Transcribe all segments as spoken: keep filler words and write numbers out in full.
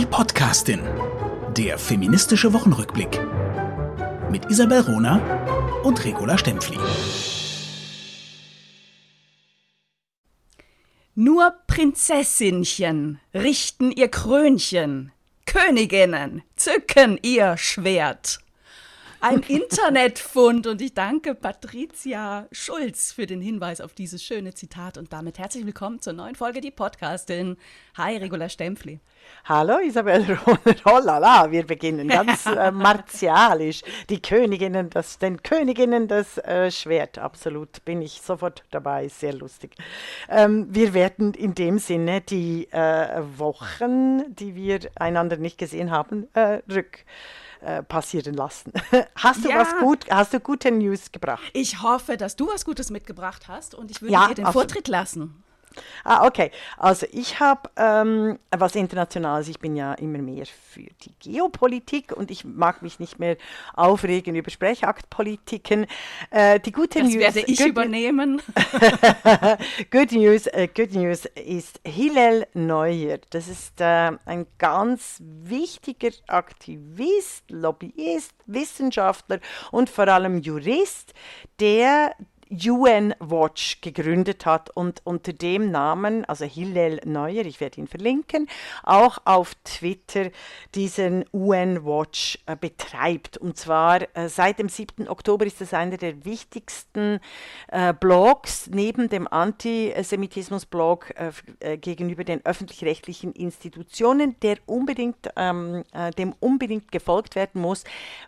Podcastin, der feministische Wochenrückblick mit Isabel Rohner und Regula Stempfli. Nur Prinzessinchen richten ihr Krönchen, Königinnen zücken ihr Schwert. Ein Internetfund, und ich danke Patricia Schulz für den Hinweis auf dieses schöne Zitat. Und damit herzlich willkommen zur neuen Folge Die Podcastin. Hi, Regula Stempfli. Hallo Isabel Rohner, hollala, wir beginnen ganz äh, martialisch. Die Königinnen, das, den Königinnen das äh, Schwert, absolut, bin ich sofort dabei, sehr lustig. Ähm, wir werden in dem Sinne die äh, Wochen, die wir einander nicht gesehen haben, äh, rück äh, passieren lassen. Hast du Ja. was gut, hast du gute News gebracht? Ich hoffe, dass du was Gutes mitgebracht hast, und ich würde Ja, dir den absolut. Vortritt lassen. Ah, okay. Also ich habe ähm, was Internationales. Ich bin ja immer mehr für die Geopolitik und ich mag mich nicht mehr aufregen über Sprechaktpolitiken. Äh, die gute Das News, werde ich good, übernehmen. good News, äh, Good News ist Hillel Neuer. Das ist äh, ein ganz wichtiger Aktivist, Lobbyist, Wissenschaftler und vor allem Jurist, der U N Watch gegründet hat und unter dem Namen, also Hillel Neuer, ich werde ihn verlinken, auch auf Twitter diesen U N Watch äh, betreibt. Und zwar äh, seit dem siebten Oktober ist es einer der wichtigsten äh, Blogs neben dem Antisemitismus-Blog äh, äh, gegenüber den öffentlich-rechtlichen Institutionen, der unbedingt, ähm, äh, dem unbedingt gefolgt werden muss,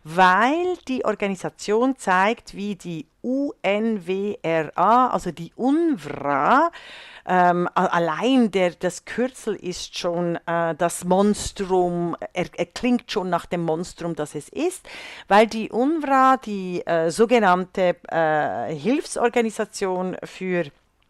weil die Organisation zeigt, wie die U N W R A, also die UNRWA, ähm, allein der, das Kürzel ist schon äh, das Monstrum, er, er klingt schon nach dem Monstrum, das es ist, weil die UNRWA, die äh, sogenannte äh, Hilfsorganisation für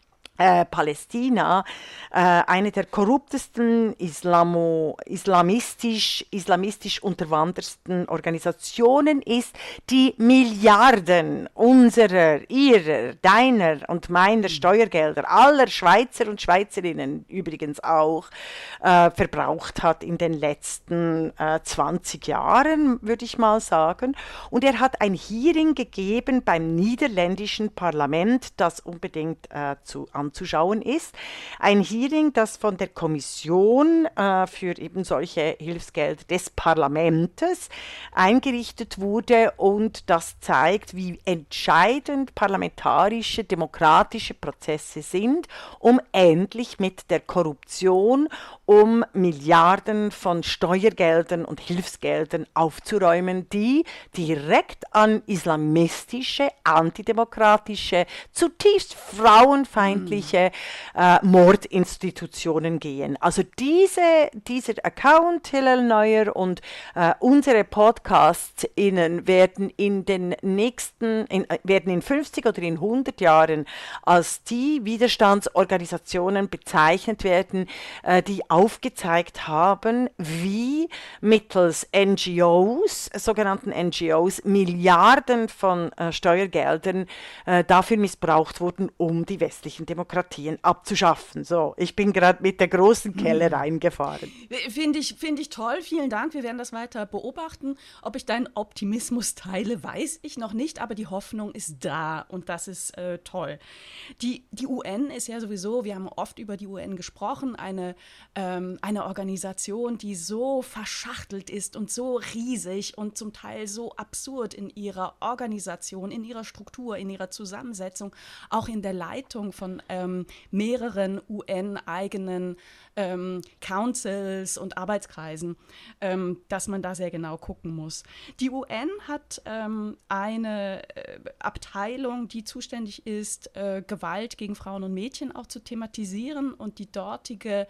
Äh, Palästina, äh, eine der korruptesten, Islamo, islamistisch, islamistisch unterwandersten Organisationen ist, die Milliarden unserer, ihrer, deiner und meiner Steuergelder, aller Schweizer und Schweizerinnen übrigens auch, äh, verbraucht hat in den letzten äh, zwanzig Jahren, würde ich mal sagen. Und er hat ein Hearing gegeben beim niederländischen Parlament, das unbedingt äh, zu anzuschauen ist. Ein Hearing, das von der Kommission äh, für eben solche Hilfsgelder des Parlaments eingerichtet wurde, und das zeigt, wie entscheidend parlamentarische, demokratische Prozesse sind, um endlich mit der Korruption um Milliarden von Steuergeldern und Hilfsgeldern aufzuräumen, die direkt an islamistische, antidemokratische, zutiefst frauenfeindliche äh, Mordinstitutionen gehen. Also diese, dieser Account, Hillel Neuer, und äh, unsere PodcastInnen werden in den nächsten, in, werden in fünfzig oder in hundert Jahren als die Widerstandsorganisationen bezeichnet werden, äh, die aufgezeigt haben, wie mittels N G Os, sogenannten N G Os, Milliarden von äh, Steuergeldern äh, dafür missbraucht wurden, um die westlichen Demokratien abzuschaffen. So, ich bin gerade mit der großen Kelle reingefahren. Finde ich, finde ich toll, vielen Dank. Wir werden das weiter beobachten. Ob ich deinen Optimismus teile, weiß ich noch nicht, aber die Hoffnung ist da, und das ist äh, toll. Die, die U N ist ja sowieso, wir haben oft über die U N gesprochen, eine, ähm, eine Organisation, die so verschachtelt ist und so riesig und zum Teil so absurd in ihrer Organisation, in ihrer Struktur, in ihrer Zusammensetzung, auch in der Leitung von ähm, mehreren U N-eigenen ähm, Councils und Arbeitskreisen, ähm, dass man da sehr genau gucken muss. Die U N hat ähm, eine äh, Abteilung, die zuständig ist, äh, Gewalt gegen Frauen und Mädchen auch zu thematisieren, und die dortige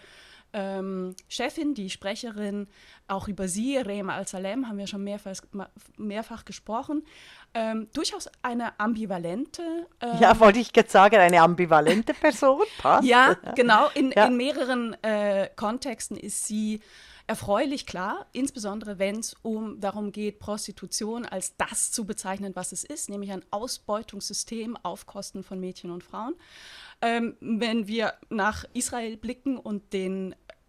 Ähm, Chefin, die Sprecherin, auch über sie, Rema Al-Salem, haben wir schon mehrfach, mehrfach gesprochen, ähm, durchaus eine ambivalente. Ähm, Ja, wollte ich jetzt sagen, eine ambivalente Person, passt. Ja, genau, in, Ja. in mehreren äh, Kontexten ist sie erfreulich klar, insbesondere wenn es um darum geht, Prostitution als das zu bezeichnen, was es ist, nämlich ein Ausbeutungssystem auf Kosten von Mädchen und Frauen. Ähm, wenn wir nach Israel blicken und den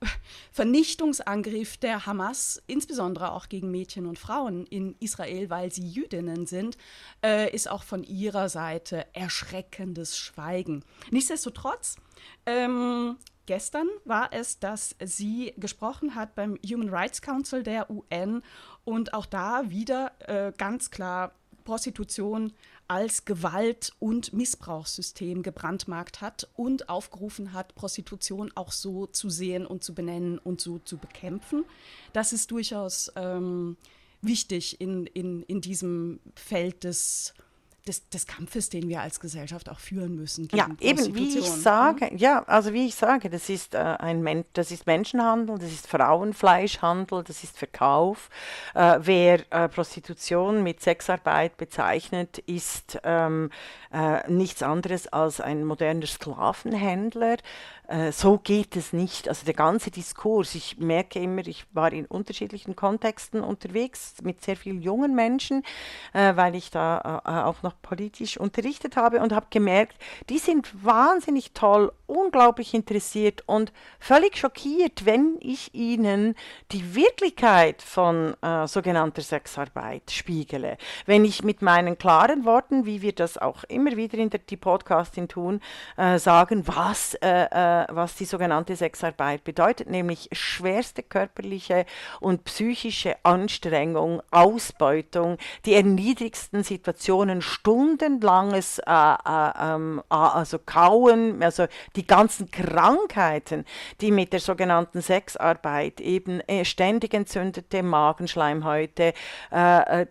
Vernichtungsangriff der Hamas, insbesondere auch gegen Mädchen und Frauen in Israel, weil sie Jüdinnen sind, äh, ist auch von ihrer Seite erschreckendes Schweigen. Nichtsdestotrotz, ähm, gestern war es, dass sie gesprochen hat beim Human Rights Council der U N und auch da wieder äh, ganz klar Prostitution als Gewalt- und Missbrauchssystem gebrandmarkt hat und aufgerufen hat, Prostitution auch so zu sehen und zu benennen und so zu bekämpfen. Das ist durchaus ähm, wichtig in, in, in diesem Feld des Des, des Kampfes, den wir als Gesellschaft auch führen müssen gegen Ja, eben wie ich sage, ja, also wie ich sage, das ist äh, ein Men das ist Menschenhandel, das ist Frauenfleischhandel, das ist Verkauf. Äh, wer äh, Prostitution mit Sexarbeit bezeichnet, ist ähm, äh, nichts anderes als ein moderner Sklavenhändler. Äh, so geht es nicht. Also der ganze Diskurs, ich merke immer, ich war in unterschiedlichen Kontexten unterwegs mit sehr vielen jungen Menschen, äh, weil ich da äh, auch noch politisch unterrichtet habe und habe gemerkt, die sind wahnsinnig toll, unglaublich interessiert und völlig schockiert, wenn ich ihnen die Wirklichkeit von äh, sogenannter Sexarbeit spiegele. Wenn ich mit meinen klaren Worten, wie wir das auch immer wieder in der die Podcastin tun, äh, sagen, was, äh, äh, was die sogenannte Sexarbeit bedeutet, nämlich schwerste körperliche und psychische Anstrengung, Ausbeutung, die erniedrigsten Situationen, stundenlanges äh, äh, ähm, also Kauen, also die ganzen Krankheiten, die mit der sogenannten Sexarbeit eben äh, ständig entzündete Magenschleimhäute, äh, äh,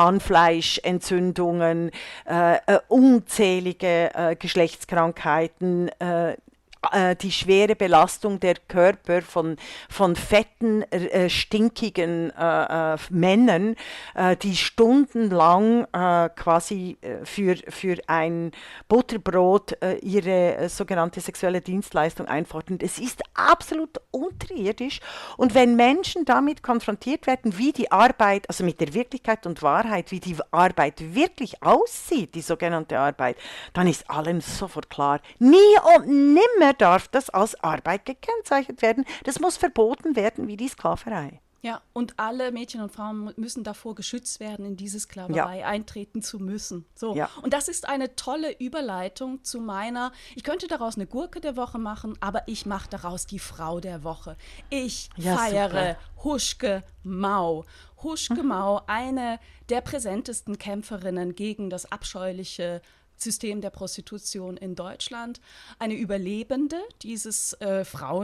Zahnfleischentzündungen, äh, äh, unzählige äh, Geschlechtskrankheiten, äh, die schwere Belastung der Körper von, von fetten, äh, stinkigen äh, äh, Männern, äh, die stundenlang äh, quasi für, für ein Butterbrot äh, ihre äh, sogenannte sexuelle Dienstleistung einfordern. Es ist absolut unterirdisch. Und wenn Menschen damit konfrontiert werden, wie die Arbeit, also mit der Wirklichkeit und Wahrheit, wie die Arbeit wirklich aussieht, die sogenannte Arbeit, dann ist allen sofort klar, nie und nimmer darf das als Arbeit gekennzeichnet werden. Das muss verboten werden wie die Sklaverei. Ja, und alle Mädchen und Frauen müssen davor geschützt werden, in diese Sklaverei ja. eintreten zu müssen. So. Ja. Und das ist eine tolle Überleitung zu meiner, ich könnte daraus eine Gurke der Woche machen, aber ich mache daraus die Frau der Woche. Ich ja, feiere super. Huschke Mau. Huschke mhm. Mau, eine der präsentesten Kämpferinnen gegen das abscheuliche System der Prostitution in Deutschland, eine Überlebende dieses äh,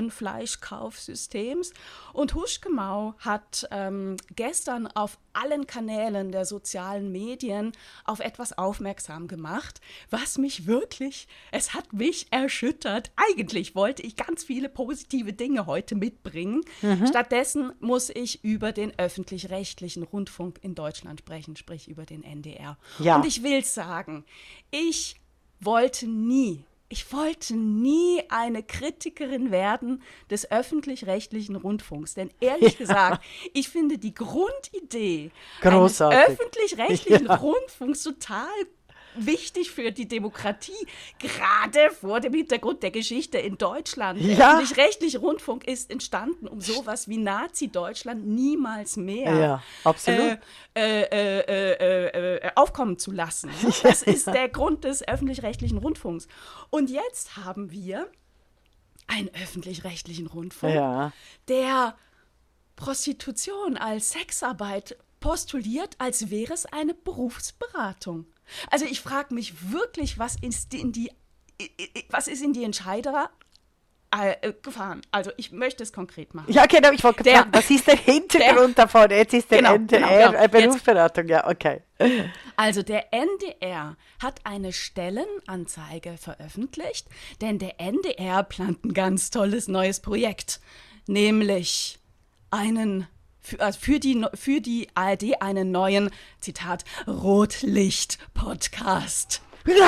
Frauenfleischkaufsystems. Und Huschke Mau hat ähm, gestern auf allen Kanälen der sozialen Medien auf etwas aufmerksam gemacht, was mich wirklich, es hat mich erschüttert. Eigentlich wollte ich ganz viele positive Dinge heute mitbringen. Mhm. Stattdessen muss ich über den öffentlich-rechtlichen Rundfunk in Deutschland sprechen, sprich über den N D R. Ja. Und ich will sagen, ich wollte nie, ich wollte nie eine Kritikerin werden des öffentlich-rechtlichen Rundfunks. Denn ehrlich ja. gesagt, ich finde die Grundidee Großartig. eines öffentlich-rechtlichen ja. Rundfunks total wichtig für die Demokratie, gerade vor dem Hintergrund der Geschichte in Deutschland. Der ja. öffentlich-rechtliche Rundfunk ist entstanden, um sowas wie Nazi-Deutschland niemals mehr ja, absolut. Äh, äh, äh, äh, aufkommen zu lassen. Das ist der Grund des öffentlich-rechtlichen Rundfunks. Und jetzt haben wir einen öffentlich-rechtlichen Rundfunk, ja. der Prostitution als Sexarbeit postuliert, als wäre es eine Berufsberatung. Also ich frage mich wirklich, was ist in die, was ist in die Entscheider äh, gefahren? Also ich möchte es konkret machen. Ja, genau, ich wollte fragen, was ist der Hintergrund der, davon? Jetzt ist der genau, N D R genau, genau. Berufsberatung, ja, okay. Also der N D R hat eine Stellenanzeige veröffentlicht, denn der N D R plant ein ganz tolles neues Projekt, nämlich einen Für, also für, die, für die A R D einen neuen, Zitat, Rotlicht-Podcast.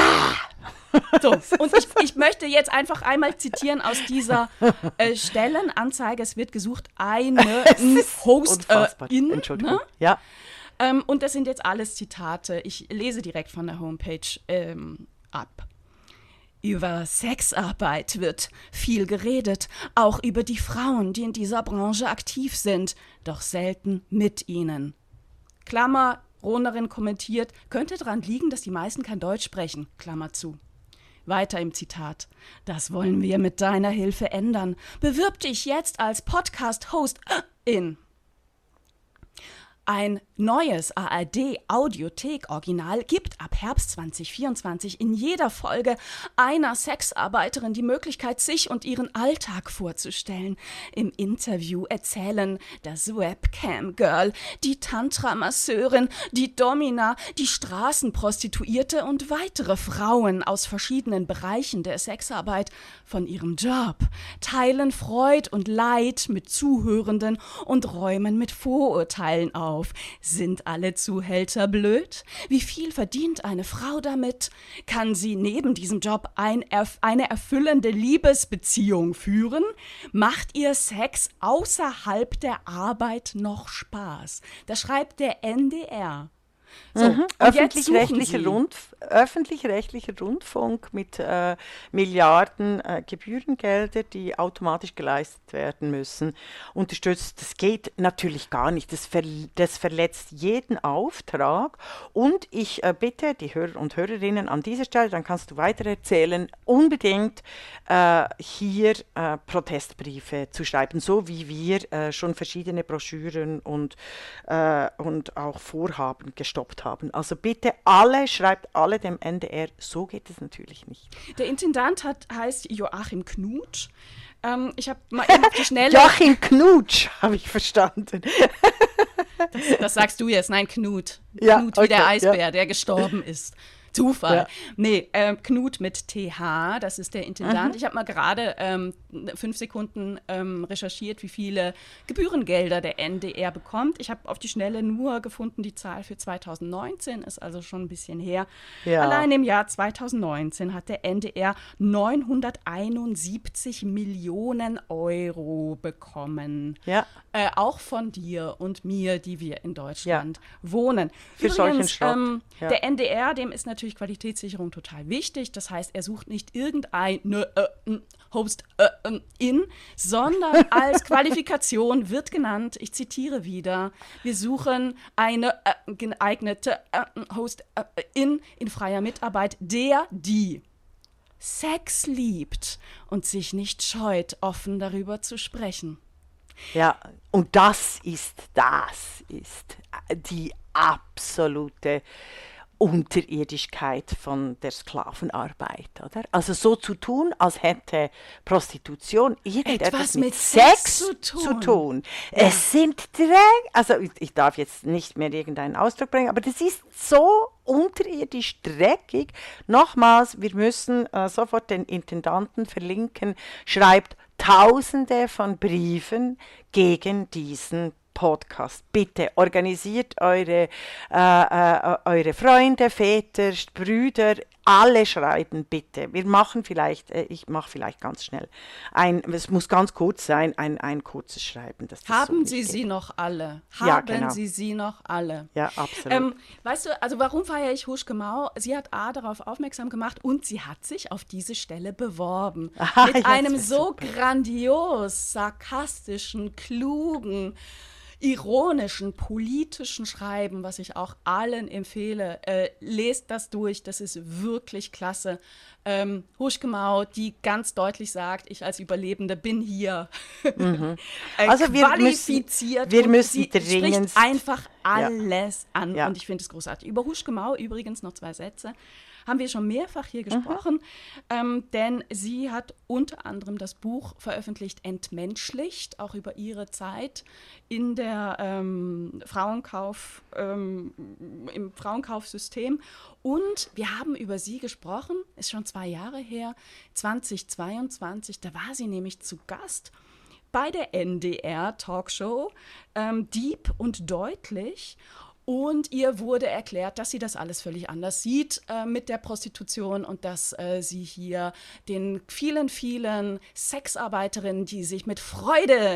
So, und ich, ich möchte jetzt einfach einmal zitieren aus dieser äh, Stellenanzeige. Es wird gesucht, eine Host äh, in. Entschuldigung. Ne? Ja. Ähm, und das sind jetzt alles Zitate. Ich lese direkt von der Homepage ähm, ab. Über Sexarbeit wird viel geredet, auch über die Frauen, die in dieser Branche aktiv sind, doch selten mit ihnen. Klammer, Ronerin kommentiert, könnte daran liegen, dass die meisten kein Deutsch sprechen, Klammer zu. Weiter im Zitat. Das wollen wir mit deiner Hilfe ändern. Bewirb dich jetzt als Podcast-Host in. Ein neues A R D-Audiothek-Original gibt ab Herbst zwanzig vierundzwanzig in jeder Folge einer Sexarbeiterin die Möglichkeit, sich und ihren Alltag vorzustellen. Im Interview erzählen das Webcam-Girl, die Tantra-Masseurin, die Domina, die Straßenprostituierte und weitere Frauen aus verschiedenen Bereichen der Sexarbeit von ihrem Job, teilen Freud und Leid mit Zuhörenden und räumen mit Vorurteilen auf. Sind alle Zuhälter blöd? Wie viel verdient eine Frau damit? Kann sie neben diesem Job ein erf- eine erfüllende Liebesbeziehung führen? Macht ihr Sex außerhalb der Arbeit noch Spaß? Das schreibt der N D R. So, mhm. Öffentlich-rechtlicher Rundf- öffentlich-rechtlicher Rundfunk mit äh, Milliarden äh, Gebührengelder, die automatisch geleistet werden müssen, unterstützt. Das geht natürlich gar nicht. Das, ver- das verletzt jeden Auftrag. Und ich äh, bitte die Hörer und Hörerinnen an dieser Stelle, dann kannst du weiter erzählen, unbedingt äh, hier äh, Protestbriefe zu schreiben, so wie wir äh, schon verschiedene Broschüren und, äh, und auch Vorhaben gestoppt haben. Also bitte alle, schreibt alle dem N D R, so geht es natürlich nicht. Der Intendant hat, heißt Joachim Knut. Ähm, ich habe mal eben auf die Schnelle... Joachim Knutsch, habe ich verstanden. das, das sagst du jetzt, nein, Knut. Ja, Knut wie okay, der Eisbär, ja. der gestorben ist. Zufall. Ja. Nee, äh, Knut mit T H, das ist der Intendant. Mhm. Ich habe mal gerade ähm, fünf Sekunden ähm, recherchiert, wie viele Gebührengelder der N D R bekommt. Ich habe auf die Schnelle nur gefunden, die Zahl für zweitausendneunzehn, ist also schon ein bisschen her. Ja. Allein im Jahr zweitausendneunzehn hat der N D R neunhunderteinundsiebzig Millionen Euro bekommen. Ja. Äh, auch von dir und mir, die wir in Deutschland ja. wohnen. Für Übrigens, solchen Schrott. Ähm, ja. Der N D R, dem ist natürlich Qualitätssicherung total wichtig. Das heißt, er sucht nicht irgendeine äh, Host äh, in, sondern als Qualifikation wird genannt, ich zitiere wieder, wir suchen eine äh, geeignete äh, Host äh, in in freier Mitarbeit, der, die Sex liebt und sich nicht scheut, offen darüber zu sprechen. Ja, und das ist, das ist die absolute Unterirdischkeit von der Sklavenarbeit, oder? Also so zu tun, als hätte Prostitution irgendetwas mit, mit Sex, Sex zu tun. Zu tun. Ja. Es sind Dreck, also ich, ich darf jetzt nicht mehr irgendeinen Ausdruck bringen, aber das ist so unterirdisch dreckig. Nochmals, wir müssen äh, sofort den Intendanten verlinken, schreibt Tausende von Briefen gegen diesen Podcast. Bitte organisiert eure, äh, äh, eure Freunde, Väter, Brüder, alle schreiben bitte. Wir machen vielleicht, äh, ich mache vielleicht ganz schnell, ein, es muss ganz kurz sein, ein, ein kurzes Schreiben. Dass das Haben so Sie geht. sie noch alle? Haben ja, genau. Sie sie noch alle? Ja, absolut. Ähm, weißt du, also warum feiere ich Huschke Mau? Sie hat A, darauf aufmerksam gemacht und sie hat sich auf diese Stelle beworben. Aha, mit einem so super. grandios, sarkastischen, klugen, ironischen, politischen Schreiben, was ich auch allen empfehle. Äh, lest das durch, das ist wirklich klasse. Ähm, Huschke Mau, die ganz deutlich sagt, ich als Überlebende bin hier Mhm. äh, Also wir qualifiziert. müssen, wir und müssen sie dringend spricht einfach alles ja. an ja. und ich finde es großartig. Über Huschke Mau übrigens noch zwei Sätze. Haben wir schon mehrfach hier gesprochen, mhm. ähm, denn sie hat unter anderem das Buch veröffentlicht Entmenschlicht, auch über ihre Zeit in der ähm, Frauenkauf, ähm, im Frauenkaufsystem. Und wir haben über sie gesprochen, ist schon zwei Jahre her, zweitausendzweiundzwanzig, da war sie nämlich zu Gast bei der N D R-Talkshow ähm, Deep und Deutlich. Und ihr wurde erklärt, dass sie das alles völlig anders sieht äh, mit der Prostitution und dass äh, sie hier den vielen, vielen Sexarbeiterinnen, die sich mit Freude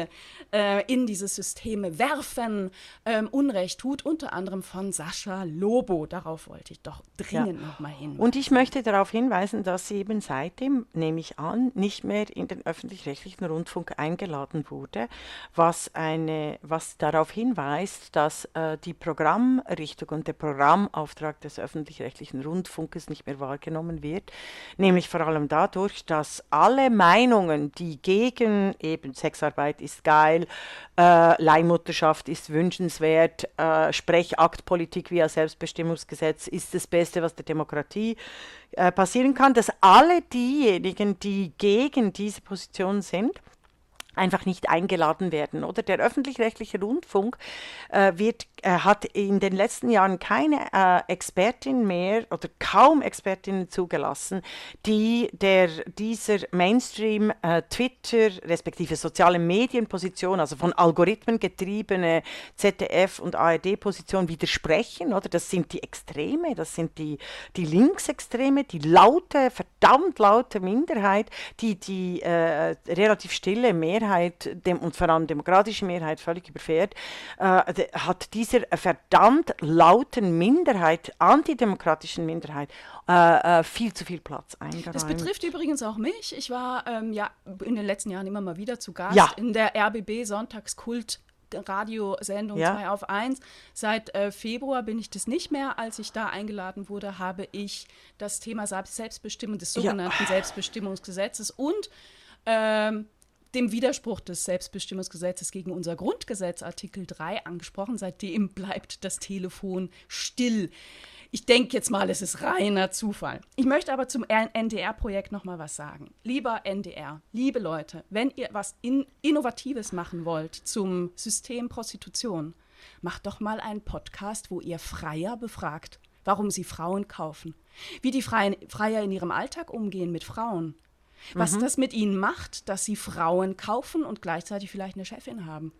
äh, in diese Systeme werfen, ähm, Unrecht tut, unter anderem von Sascha Lobo. Darauf wollte ich doch dringend ja. nochmal hin. Und ich möchte darauf hinweisen, dass sie eben seitdem, nehme ich an, nicht mehr in den öffentlich-rechtlichen Rundfunk eingeladen wurde, was, eine, was darauf hinweist, dass äh, die Programmrichtung und der Programmauftrag des öffentlich-rechtlichen Rundfunkes nicht mehr wahrgenommen wird, nämlich vor allem dadurch, dass alle Meinungen, die gegen eben Sexarbeit ist geil, äh, Leihmutterschaft ist wünschenswert, äh, Sprechaktpolitik via Selbstbestimmungsgesetz ist das Beste, was der Demokratie äh, passieren kann, dass alle diejenigen, die gegen diese Position sind, einfach nicht eingeladen werden. Oder der öffentlich-rechtliche Rundfunk äh, wird, äh, hat in den letzten Jahren keine äh, Expertin mehr oder kaum Expertinnen zugelassen, die der, dieser Mainstream äh, Twitter respektive soziale Medienposition, also von Algorithmen getriebene Z D F und A R D-Position widersprechen. Oder? Das sind die Extreme, das sind die, die Linksextreme, die laute, verdammt laute Minderheit, die die äh, relativ stille Mehrheit Dem, und vor allem demokratische Mehrheit völlig überfährt, äh, de, hat dieser verdammt lauten Minderheit, antidemokratischen Minderheit, äh, äh, viel zu viel Platz eingeräumt. Das betrifft übrigens auch mich. Ich war ähm, ja in den letzten Jahren immer mal wieder zu Gast ja. in der R B B Sonntagskult Radiosendung ja. zwei auf eins. Seit äh, Februar bin ich das nicht mehr. Als ich da eingeladen wurde, habe ich das Thema Selbstbestimmung des sogenannten ja. Selbstbestimmungsgesetzes und ähm, dem Widerspruch des Selbstbestimmungsgesetzes gegen unser Grundgesetz, Artikel drei, angesprochen. Seitdem bleibt das Telefon still. Ich denke jetzt mal, es ist reiner Zufall. Ich möchte aber zum N D R-Projekt noch mal was sagen. Lieber N D R, liebe Leute, wenn ihr was in Innovatives machen wollt zum System Prostitution, macht doch mal einen Podcast, wo ihr Freier befragt, warum sie Frauen kaufen, wie die Freien, Freier in ihrem Alltag umgehen mit Frauen. Was mhm. das mit ihnen macht, dass sie Frauen kaufen und gleichzeitig vielleicht eine Chefin haben.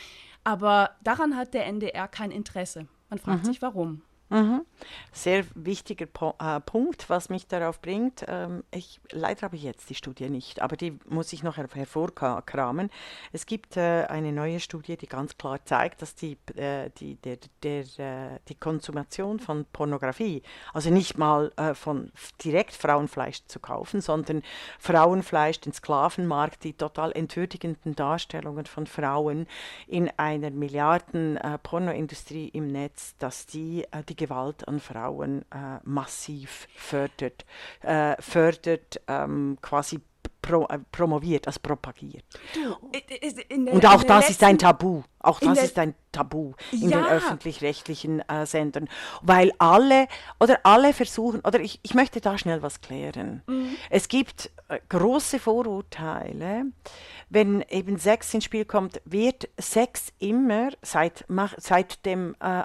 Aber daran hat der N D R kein Interesse. Man fragt mhm. sich, warum. Mhm. Sehr wichtiger po- äh, Punkt, was mich darauf bringt. Ähm, ich, leider habe ich jetzt die Studie nicht, aber die muss ich noch her- hervorkramen. Es gibt äh, eine neue Studie, die ganz klar zeigt, dass die, äh, die, der, der, äh, die Konsumation von Pornografie, also nicht mal äh, von f- direkt Frauenfleisch zu kaufen, sondern Frauenfleisch, den Sklavenmarkt, die total entwürdigenden Darstellungen von Frauen in einer Milliarden äh, Pornoindustrie im Netz, dass die äh, die Gewalt an Frauen äh, massiv fördert, äh, fördert ähm, quasi pro, äh, promoviert, also propagiert. Du, in der, Und auch in das letzten, ist ein Tabu. Auch das der, ist ein Tabu in ja. den öffentlich-rechtlichen äh, Sendern. Weil alle, oder alle versuchen, oder ich, ich möchte da schnell was klären. Mhm. Es gibt äh, große Vorurteile. Wenn eben Sex ins Spiel kommt, wird Sex immer seit, mach, seit dem äh,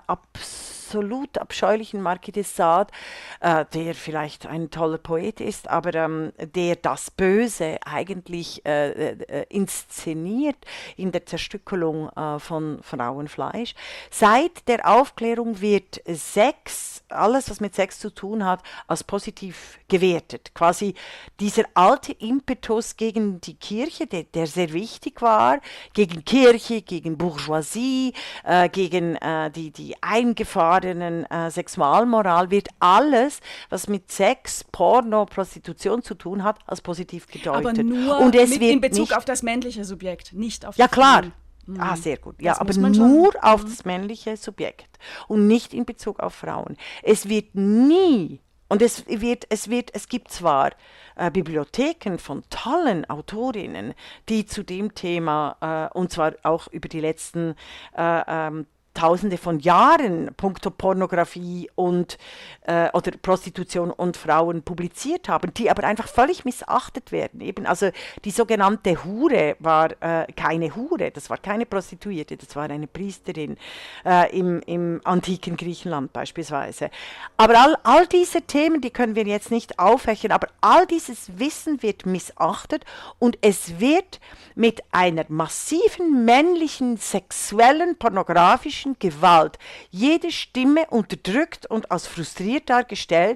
absolut abscheulichen Marquis de Sade, äh, der vielleicht ein toller Poet ist, aber ähm, der das Böse eigentlich äh, äh, inszeniert in der Zerstückelung äh, von Frauenfleisch. Seit der Aufklärung wird Sex, alles was mit Sex zu tun hat, als positiv gewertet. Quasi dieser alte Impetus gegen die Kirche, der, der sehr wichtig war, gegen Kirche, gegen Bourgeoisie, äh, gegen äh, die, die eingefahrenen äh, Sexualmoral, wird alles, was mit Sex, Porno, Prostitution zu tun hat, als positiv gedeutet. Aber nur Und es mit, wird in Bezug nicht, auf das männliche Subjekt, nicht auf ja die klar. Frauen. Mhm. Ah, sehr gut. Ja, Das aber muss man nur schon- auf Mhm. das männliche Subjekt und nicht in Bezug auf Frauen. Es wird nie, und es wird, es wird, es gibt zwar äh, Bibliotheken von tollen Autorinnen, die zu dem Thema, äh, und zwar auch über die letzten äh, ähm, Tausende von Jahren puncto Pornografie und äh, oder Prostitution und Frauen publiziert haben, die aber einfach völlig missachtet werden. Eben, also die sogenannte Hure war äh, keine Hure, das war keine Prostituierte, das war eine Priesterin äh, im, im antiken Griechenland beispielsweise. Aber all, all diese Themen, die können wir jetzt nicht aufhächern, aber all dieses Wissen wird missachtet und es wird mit einer massiven männlichen, sexuellen, pornografischen Gewalt jede Stimme unterdrückt und als frustriert dargestellt,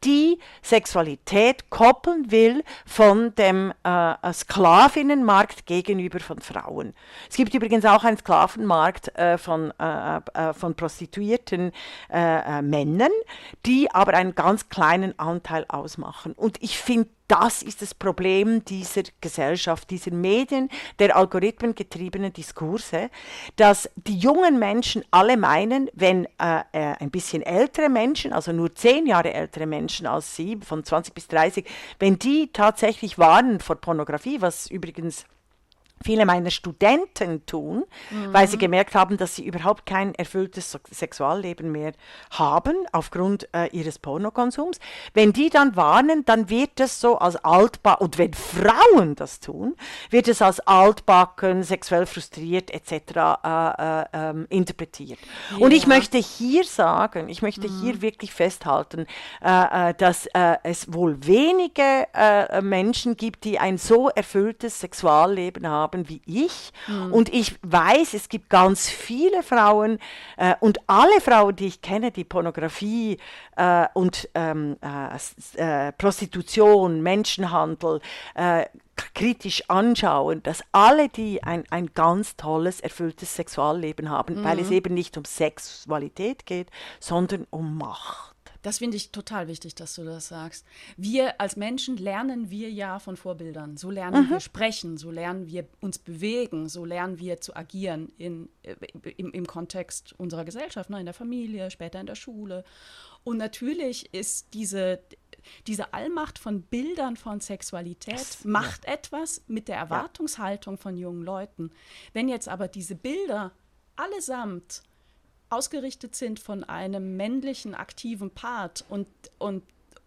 die Sexualität koppeln will von dem äh, Sklavinnenmarkt gegenüber von Frauen. Es gibt übrigens auch einen Sklavenmarkt äh, von, äh, äh, von prostituierten äh, äh, Männern, die aber einen ganz kleinen Anteil ausmachen. Und ich finde, das ist das Problem dieser Gesellschaft, dieser Medien, der algorithmengetriebenen Diskurse, dass die jungen Menschen alle meinen, wenn äh, äh, ein bisschen ältere Menschen, also nur zehn Jahre ältere Menschen als sie, von zwanzig bis dreißig, wenn die tatsächlich warnen vor Pornografie, was übrigens viele meiner Studenten tun, mhm. weil sie gemerkt haben, dass sie überhaupt kein erfülltes so- Sexualleben mehr haben, aufgrund äh, ihres Pornokonsums. Wenn die dann warnen, dann wird das so als altbacken, und wenn Frauen das tun, wird es als altbacken, sexuell frustriert et cetera äh, äh, ähm, interpretiert. Ja. Und ich möchte hier sagen, ich möchte mhm. hier wirklich festhalten, äh, äh, dass äh, es wohl wenige äh, Menschen gibt, die ein so erfülltes Sexualleben haben, wie ich. Mhm. Und ich weiß, es gibt ganz viele Frauen äh, und alle Frauen, die ich kenne, die Pornografie äh, und ähm, äh, äh, Prostitution, Menschenhandel äh, kritisch anschauen, dass alle die ein, ein ganz tolles, erfülltes Sexualleben haben, mhm. weil es eben nicht um Sexualität geht, sondern um Macht. Das finde ich total wichtig, dass du das sagst. Wir als Menschen lernen wir ja von Vorbildern. So lernen mhm. wir sprechen, so lernen wir uns bewegen, so lernen wir zu agieren in, im, im Kontext unserer Gesellschaft, ne, in der Familie, später in der Schule. Und natürlich ist diese, diese Allmacht von Bildern von Sexualität, yes. macht ja. etwas mit der Erwartungshaltung ja. von jungen Leuten. Wenn jetzt aber diese Bilder allesamt ausgerichtet sind von einem männlichen, aktiven Part. Und, und,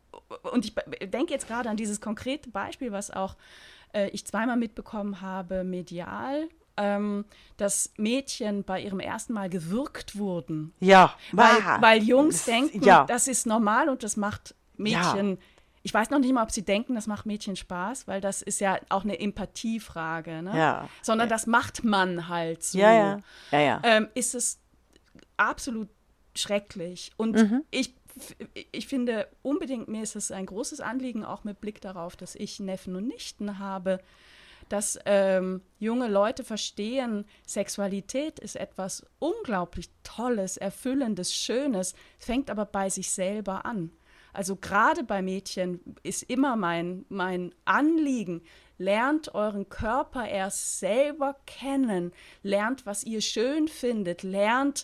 und ich denke jetzt gerade an dieses konkrete Beispiel, was auch äh, ich zweimal mitbekommen habe, medial, ähm, dass Mädchen bei ihrem ersten Mal gewürgt wurden. Ja. Weil, ah, weil Jungs denken, ja. das ist normal und das macht Mädchen. Ja. Ich weiß noch nicht mal, ob sie denken, das macht Mädchen Spaß, weil das ist ja auch eine Empathiefrage. Ne? Ja. Sondern ja. das macht man halt so. Ja, ja. ja, ja. Ähm, ist es absolut schrecklich. Und mhm. ich, ich finde unbedingt, mir ist es ein großes Anliegen, auch mit Blick darauf, dass ich Neffen und Nichten habe, dass ähm, junge Leute verstehen, Sexualität ist etwas unglaublich Tolles, Erfüllendes, Schönes, fängt aber bei sich selber an. Also gerade bei Mädchen ist immer mein, mein Anliegen, lernt euren Körper erst selber kennen, lernt, was ihr schön findet, lernt,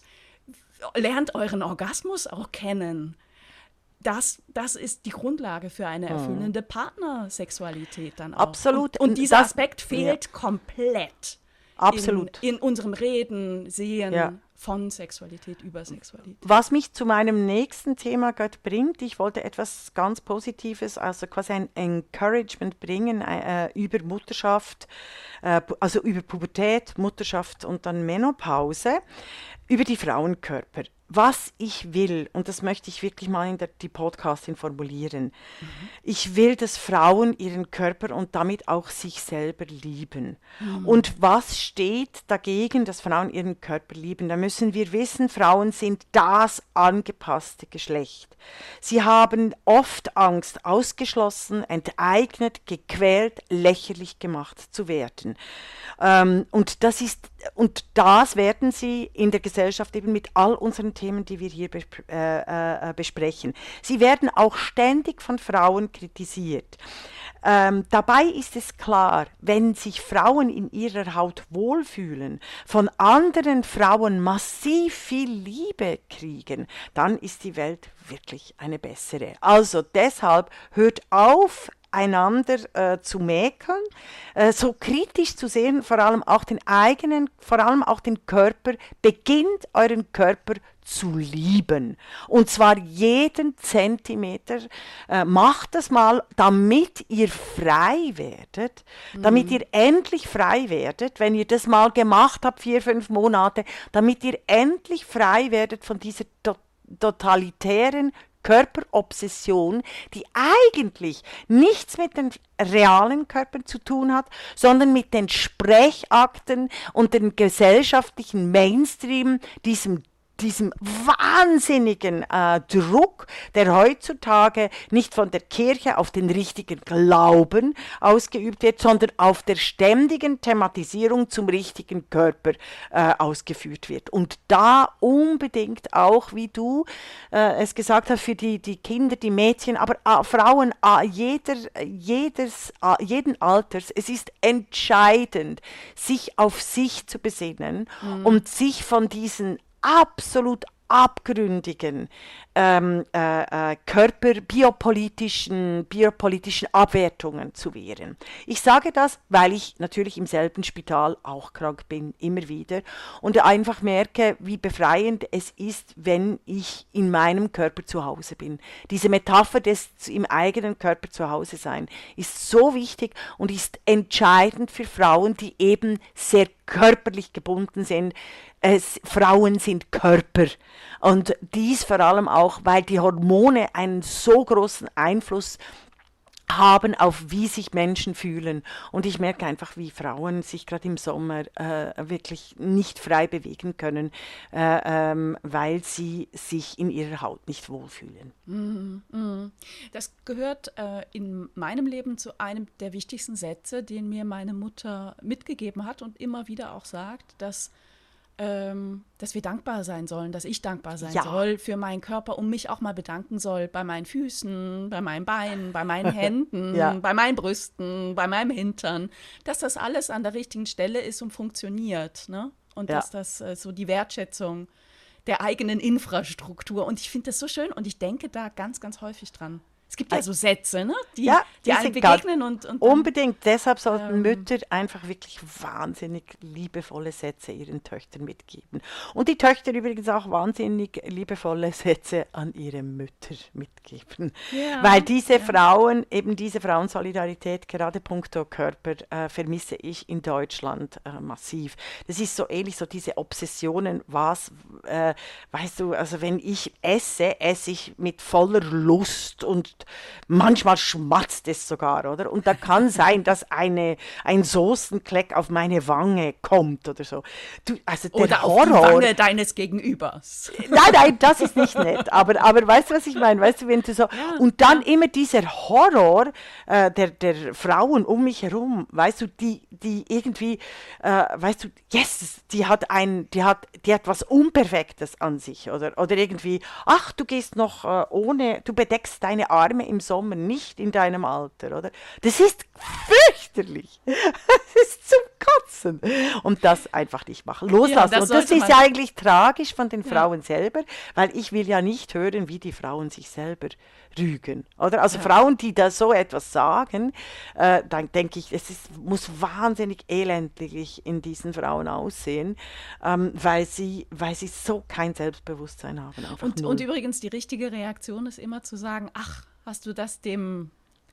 lernt euren Orgasmus auch kennen. Das, das ist die Grundlage für eine erfüllende Partnersexualität dann auch. Absolut. Und, und dieser das, Aspekt fehlt ja. komplett. Absolut. In, in unserem Reden, Sehen ja. von Sexualität über Sexualität. Was mich zu meinem nächsten Thema gerade bringt, ich wollte etwas ganz Positives, also quasi ein Encouragement bringen äh, über Mutterschaft, äh, also über Pubertät, Mutterschaft und dann Menopause, über die Frauenkörper. Was ich will, und das möchte ich wirklich mal in der die Podcastin formulieren, mhm. ich will, dass Frauen ihren Körper und damit auch sich selber lieben. Mhm. Und was steht dagegen, dass Frauen ihren Körper lieben? Da müssen wir wissen, Frauen sind das angepasste Geschlecht. Sie haben oft Angst, ausgeschlossen, enteignet, gequält, lächerlich gemacht zu werden. Ähm, und das ist, und das werden sie in der Gesellschaft eben mit all unseren Themen, die wir hier besp- äh, äh, besprechen. Sie werden auch ständig von Frauen kritisiert. Ähm, dabei ist es klar, wenn sich Frauen in ihrer Haut wohlfühlen, von anderen Frauen massiv viel Liebe kriegen, dann ist die Welt wirklich eine bessere. Also deshalb hört auf, einander äh, zu mäkeln, äh, so kritisch zu sehen, vor allem auch den eigenen, vor allem auch den Körper, beginnt euren Körper zu lieben. Und zwar jeden Zentimeter. Äh, macht das mal, damit ihr frei werdet, mhm. damit ihr endlich frei werdet, wenn ihr das mal gemacht habt, vier, fünf Monate, damit ihr endlich frei werdet von dieser to- totalitären Körperobsession, die eigentlich nichts mit den realen Körpern zu tun hat, sondern mit den Sprechakten und dem gesellschaftlichen Mainstream, diesem diesem wahnsinnigen äh, Druck, der heutzutage nicht von der Kirche auf den richtigen Glauben ausgeübt wird, sondern auf der ständigen Thematisierung zum richtigen Körper äh, ausgeführt wird. Und da unbedingt auch, wie du äh, es gesagt hast, für die, die Kinder, die Mädchen, aber äh, Frauen äh, jeder, jedes, äh, jeden Alters, es ist entscheidend, sich auf sich zu besinnen mhm. und sich von diesen absolut abgründigen ähm, äh, äh, Körper, biopolitischen, biopolitischen Abwertungen zu wehren. Ich sage das, weil ich natürlich im selben Spital auch krank bin, immer wieder, und einfach merke, wie befreiend es ist, wenn ich in meinem Körper zu Hause bin. Diese Metapher des im eigenen Körper zu Hause sein ist so wichtig und ist entscheidend für Frauen, die eben sehr körperlich gebunden sind. Es, Frauen sind Körper und dies vor allem auch, weil die Hormone einen so großen Einfluss haben, auf wie sich Menschen fühlen. Und ich merke einfach, wie Frauen sich gerade im Sommer äh, wirklich nicht frei bewegen können, äh, ähm, weil sie sich in ihrer Haut nicht wohlfühlen. Mm, mm. Das gehört äh, in meinem Leben zu einem der wichtigsten Sätze, den mir meine Mutter mitgegeben hat und immer wieder auch sagt, dass Ähm, dass wir dankbar sein sollen, dass ich dankbar sein ja. soll für meinen Körper und mich auch mal bedanken soll bei meinen Füßen, bei meinen Beinen, bei meinen Händen, ja. bei meinen Brüsten, bei meinem Hintern, dass das alles an der richtigen Stelle ist und funktioniert, ne? Und ja. dass das äh, so die Wertschätzung der eigenen Infrastruktur, und ich finde das so schön und ich denke da ganz, ganz häufig dran. Es gibt ja so Sätze, ne? die, ja, die einem begegnen. Und, und dann, unbedingt, deshalb sollten ähm, Mütter einfach wirklich wahnsinnig liebevolle Sätze ihren Töchtern mitgeben. Und die Töchter übrigens auch wahnsinnig liebevolle Sätze an ihre Mütter mitgeben. Ja, Weil diese ja. Frauen, eben diese Frauensolidarität, gerade puncto Körper, äh, vermisse ich in Deutschland äh, massiv. Das ist so ähnlich, so diese Obsessionen, was, äh, weißt du, also wenn ich esse, esse ich mit voller Lust und manchmal schmatzt es sogar, oder? Und da kann sein, dass eine, ein Soßenkleck auf meine Wange kommt oder so. Du, also der oder Horror, auf die Wange deines Gegenübers. Nein, nein, das ist nicht nett. Aber, aber weißt du, was ich meine? Weißt du, wenn du so... Ja, und dann ja. immer dieser Horror äh, der, der Frauen um mich herum, weißt du, die, die irgendwie, äh, weißt du, yes, die hat ein, die hat, die hat was Unperfektes an sich, oder? Oder irgendwie, ach, du gehst noch äh, ohne, du bedeckst deine Arme im Sommer nicht in deinem Alter, oder? Das ist fürchterlich. Das ist zum Kotzen. Und das einfach nicht machen. Loslassen. Ja, das und das ist ja eigentlich tragisch von den Frauen ja. selber, weil ich will ja nicht hören, wie die Frauen sich selber rügen, oder? Also ja. Frauen, die da so etwas sagen, äh, dann denke ich, es ist, muss wahnsinnig elendlich in diesen Frauen aussehen, ähm, weil sie, weil sie so kein Selbstbewusstsein haben. Und, und übrigens, die richtige Reaktion ist immer zu sagen, ach, hast du das dem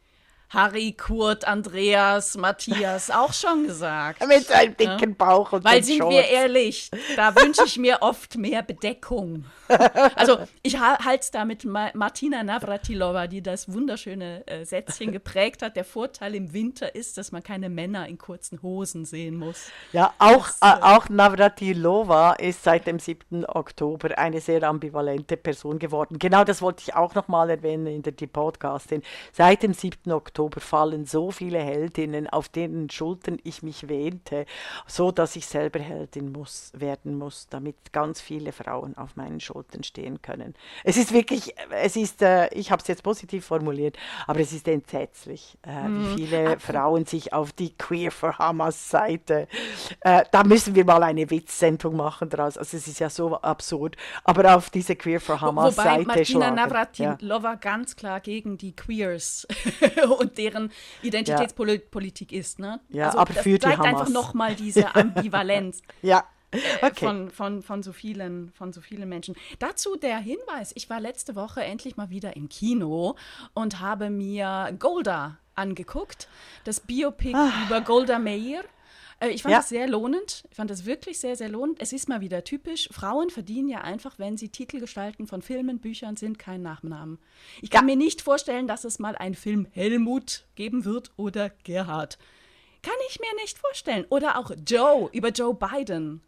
Harry, Kurt, Andreas, Matthias auch schon gesagt? Mit seinem dicken ja? Bauch und Weil, sind Shorts. Wir ehrlich, da wünsche ich mir oft mehr Bedeckung. Also ich halte es da mit Ma- Martina Navratilova, die das wunderschöne äh, Sätzchen geprägt hat. Der Vorteil im Winter ist, dass man keine Männer in kurzen Hosen sehen muss. Ja, auch, das, äh, auch Navratilova ist seit dem siebten Oktober eine sehr ambivalente Person geworden. Genau das wollte ich auch nochmal erwähnen in der die Podcastin. Seit dem siebten Oktober fallen so viele Heldinnen, auf denen Schultern ich mich wähnte, so dass ich selber Heldin muss, werden muss, damit ganz viele Frauen auf meinen Schultern stehen können. Es ist wirklich, es ist, äh, ich habe es jetzt positiv formuliert, aber es ist entsetzlich, äh, mm. wie viele Frauen sich auf die Queer for Hamas Seite, äh, da müssen wir mal eine Witzsendung machen draus, also es ist ja so absurd, aber auf diese Queer for Hamas Seite Wobei Martina schlagen. Navratilova ja. ganz klar gegen die Queers und deren Identitätspolitik ja. ist. Ne? Ja, also aber das für die zeigt Hamas. einfach nochmal diese Ambivalenz. ja. Okay. Von, von, von, so vielen, von so vielen Menschen. Dazu der Hinweis, ich war letzte Woche endlich mal wieder im Kino und habe mir Golda angeguckt, das Biopic ah. über Golda Meir. Äh, ich fand ja. das sehr lohnend, ich fand das wirklich sehr, sehr lohnend. Es ist mal wieder typisch, Frauen verdienen ja einfach, wenn sie Titel gestalten von Filmen, Büchern sind, keinen Nachnamen. Ich kann ja. mir nicht vorstellen, dass es mal einen Film Helmut geben wird oder Gerhard. Kann ich mir nicht vorstellen. Oder auch Joe, über Joe Biden.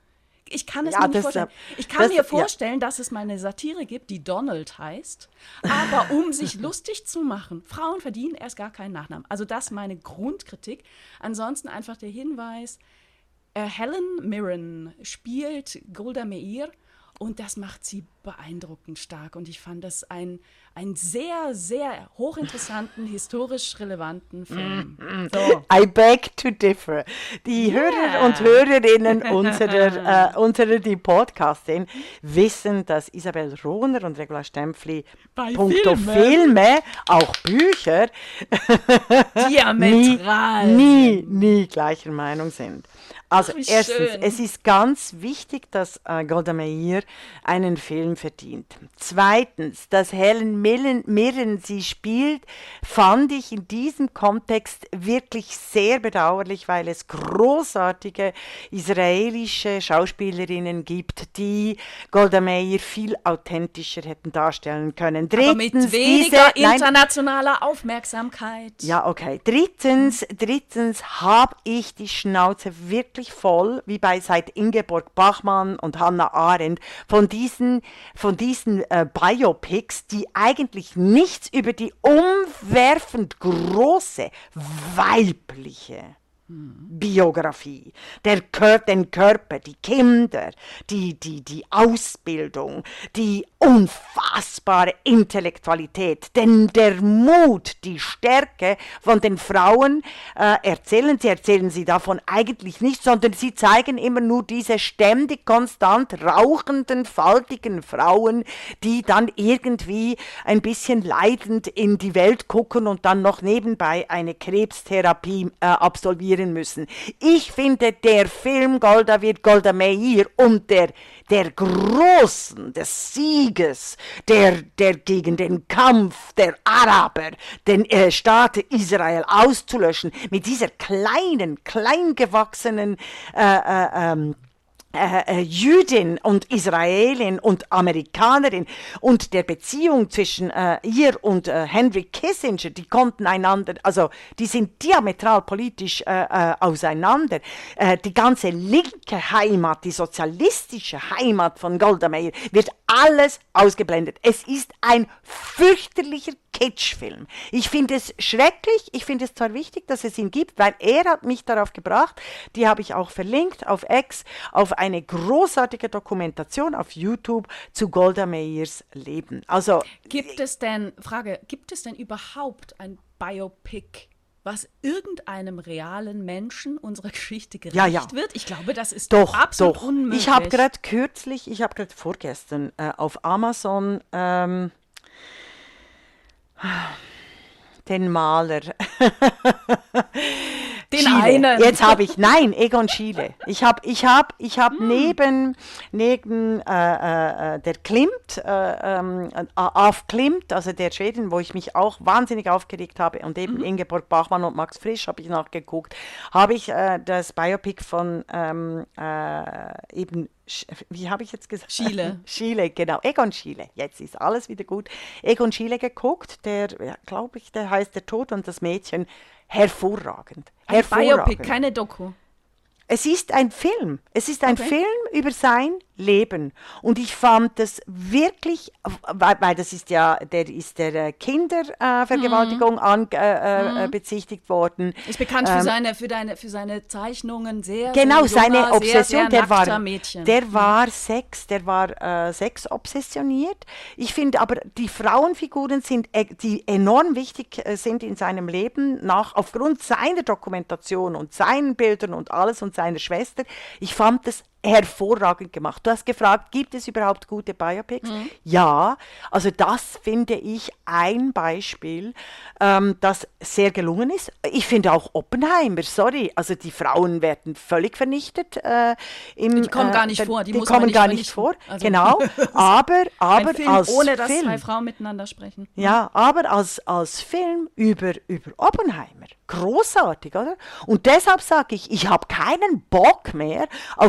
Ich kann es Ja, mir nicht das, vorstellen. äh, Ich kann das- mir ja. vorstellen, dass es mal eine Satire gibt, die Donald heißt. Aber um sich lustig zu machen, Frauen verdienen erst gar keinen Nachnamen. Also das ist meine Grundkritik. Ansonsten einfach der Hinweis, äh, Helen Mirren spielt Golda Meir und das macht sie beeindruckend stark. Und ich fand das ein, ein sehr, sehr hochinteressanten, historisch relevanten Film. So. I beg to differ. Die Hörer und Hörerinnen unserer, äh, unserer die Podcastin wissen, dass Isabel Rohner und Regula Stempfli Bei punkto Filmen? Filme, auch Bücher, Diametral. nie, nie, nie gleicher Meinung sind. Also Ach, wie erstens, schön. es ist ganz wichtig, dass äh, Golda Meir einen Film verdient. Zweitens, dass Helen Mirren, Mirren sie spielt, fand ich in diesem Kontext wirklich sehr bedauerlich, weil es großartige israelische Schauspielerinnen gibt, die Golda Meir viel authentischer hätten darstellen können. Drittens, Aber mit weniger diese, nein, internationaler Aufmerksamkeit. ja, okay. Drittens, drittens habe ich die Schnauze wirklich voll, wie bei seit Ingeborg Bachmann und Hannah Arendt, von diesen, von diesen äh, Biopics, die eigentlich nichts über die umwerfend große weibliche Biografie, der Kör den Körper, die Kinder, die, die, die Ausbildung, die unfassbare Intellektualität, denn der Mut, die Stärke von den Frauen äh, erzählen. Sie erzählen sie davon eigentlich nicht, sondern sie zeigen immer nur diese ständig konstant rauchenden, faltigen Frauen, die dann irgendwie ein bisschen leidend in die Welt gucken und dann noch nebenbei eine Krebstherapie äh, absolvieren müssen. Ich finde, der Film Golda wird Golda Meir und der, der Großen des Sieges, der, der gegen den Kampf der Araber, den äh, Staat Israel auszulöschen, mit dieser kleinen, kleingewachsenen äh, äh, ähm, Äh, äh, Jüdin und Israelin und Amerikanerin und der Beziehung zwischen äh, ihr und äh, Henry Kissinger, die konnten einander, also die sind diametral politisch äh, äh, auseinander. Äh, die ganze linke Heimat, die sozialistische Heimat von Golda Meir, wird alles ausgeblendet. Es ist ein fürchterlicher Kitschfilm. Ich finde es schrecklich, ich finde es zwar wichtig, dass es ihn gibt, weil er hat mich darauf gebracht, die habe ich auch verlinkt auf X, auf eine großartige Dokumentation auf YouTube zu Golda Meirs Leben. Also Gibt es denn, Frage, gibt es denn überhaupt ein Biopic, was irgendeinem realen Menschen unserer Geschichte gerecht Ja, ja. wird? Ich glaube, das ist Doch, absolut doch. unmöglich. Ich habe gerade kürzlich, ich habe gerade vorgestern äh, auf Amazon ähm, den Maler. Den Schiele. einen. Jetzt habe ich, nein, Egon Schiele. Ich habe ich hab, ich hab mm. neben, neben äh, äh, der Klimt, äh, ähm, auf Klimt, also der Schwedin, wo ich mich auch wahnsinnig aufgeregt habe, und eben mm. Ingeborg Bachmann und Max Frisch habe ich nachgeguckt, habe ich äh, das Biopic von ähm, äh, eben wie habe ich jetzt gesagt? Schiele. Schiele, genau. Egon Schiele. Jetzt ist alles wieder gut. Egon Schiele geguckt, der, ja, glaube ich, der heißt Der Tod und das Mädchen. Hervorragend. Ein Hervorragend. Biopic, keine Doku. Es ist ein Film. Es ist ein Okay. Film über sein Leben. Und ich fand das wirklich, weil, weil das ist ja, der ist der äh, Kindervergewaltigung äh, an, äh, äh, bezichtigt worden. Ist bekannt für Ähm, seine, für deine, für seine Zeichnungen, sehr, Genau, sehr junger, seine Obsession, sehr, sehr der war, nackter Mädchen. der war Sex, der war äh, Sex obsessioniert. Ich finde aber, die Frauenfiguren sind, äh, die enorm wichtig äh, sind in seinem Leben, nach, aufgrund seiner Dokumentation und seinen Bildern und alles und seiner Schwester. Ich fand das hervorragend gemacht. Du hast gefragt, gibt es überhaupt gute Biopics? Mhm. Ja, also das finde ich ein Beispiel, ähm, das sehr gelungen ist. Ich finde auch Oppenheimer, sorry, also die Frauen werden völlig vernichtet. Äh, im, Die kommen äh, gar nicht die, vor, die die muss man kommen nicht gar nicht vernichten. vor, Also- genau, aber, aber Ein Film, als ohne dass Film, zwei Frauen miteinander sprechen. ja, aber als, als Film über, über Oppenheimer. Großartig, oder? Und deshalb sage ich, ich habe keinen Bock mehr auf diese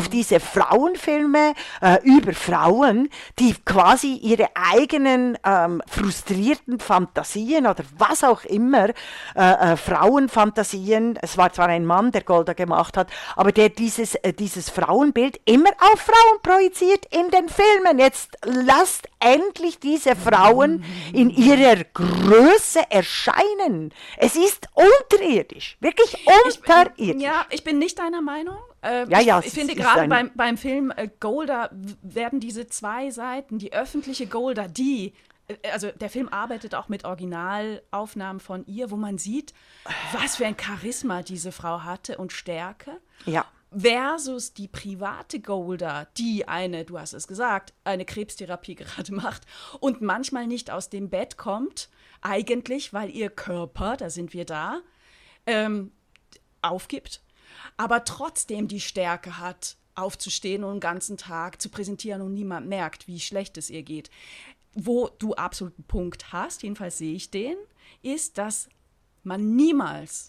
Frauenfilme äh, über Frauen, die quasi ihre eigenen ähm, frustrierten Fantasien oder was auch immer, äh, äh, Frauenfantasien, es war zwar ein Mann, der Golda gemacht hat, aber der dieses, äh, dieses Frauenbild immer auf Frauen projiziert in den Filmen. Jetzt lasst endlich diese Frauen in ihrer Größe erscheinen. Es ist unterirdisch, wirklich unterirdisch. Ich, ja, ich bin nicht deiner Meinung. Äh, ja, ja, ich, ich finde ist gerade ein- beim, beim Film äh, Golda w- werden diese zwei Seiten, die öffentliche Golda, die, äh, also der Film arbeitet auch mit Originalaufnahmen von ihr, wo man sieht, was für ein Charisma diese Frau hatte und Stärke. Ja. Versus die private Golda, die eine, du hast es gesagt, eine Krebstherapie gerade macht und manchmal nicht aus dem Bett kommt, eigentlich, weil ihr Körper, da sind wir da, ähm, aufgibt, aber trotzdem die Stärke hat, aufzustehen und den ganzen Tag zu präsentieren und niemand merkt, wie schlecht es ihr geht. Wo du absoluten Punkt hast, jedenfalls sehe ich den, ist, dass man niemals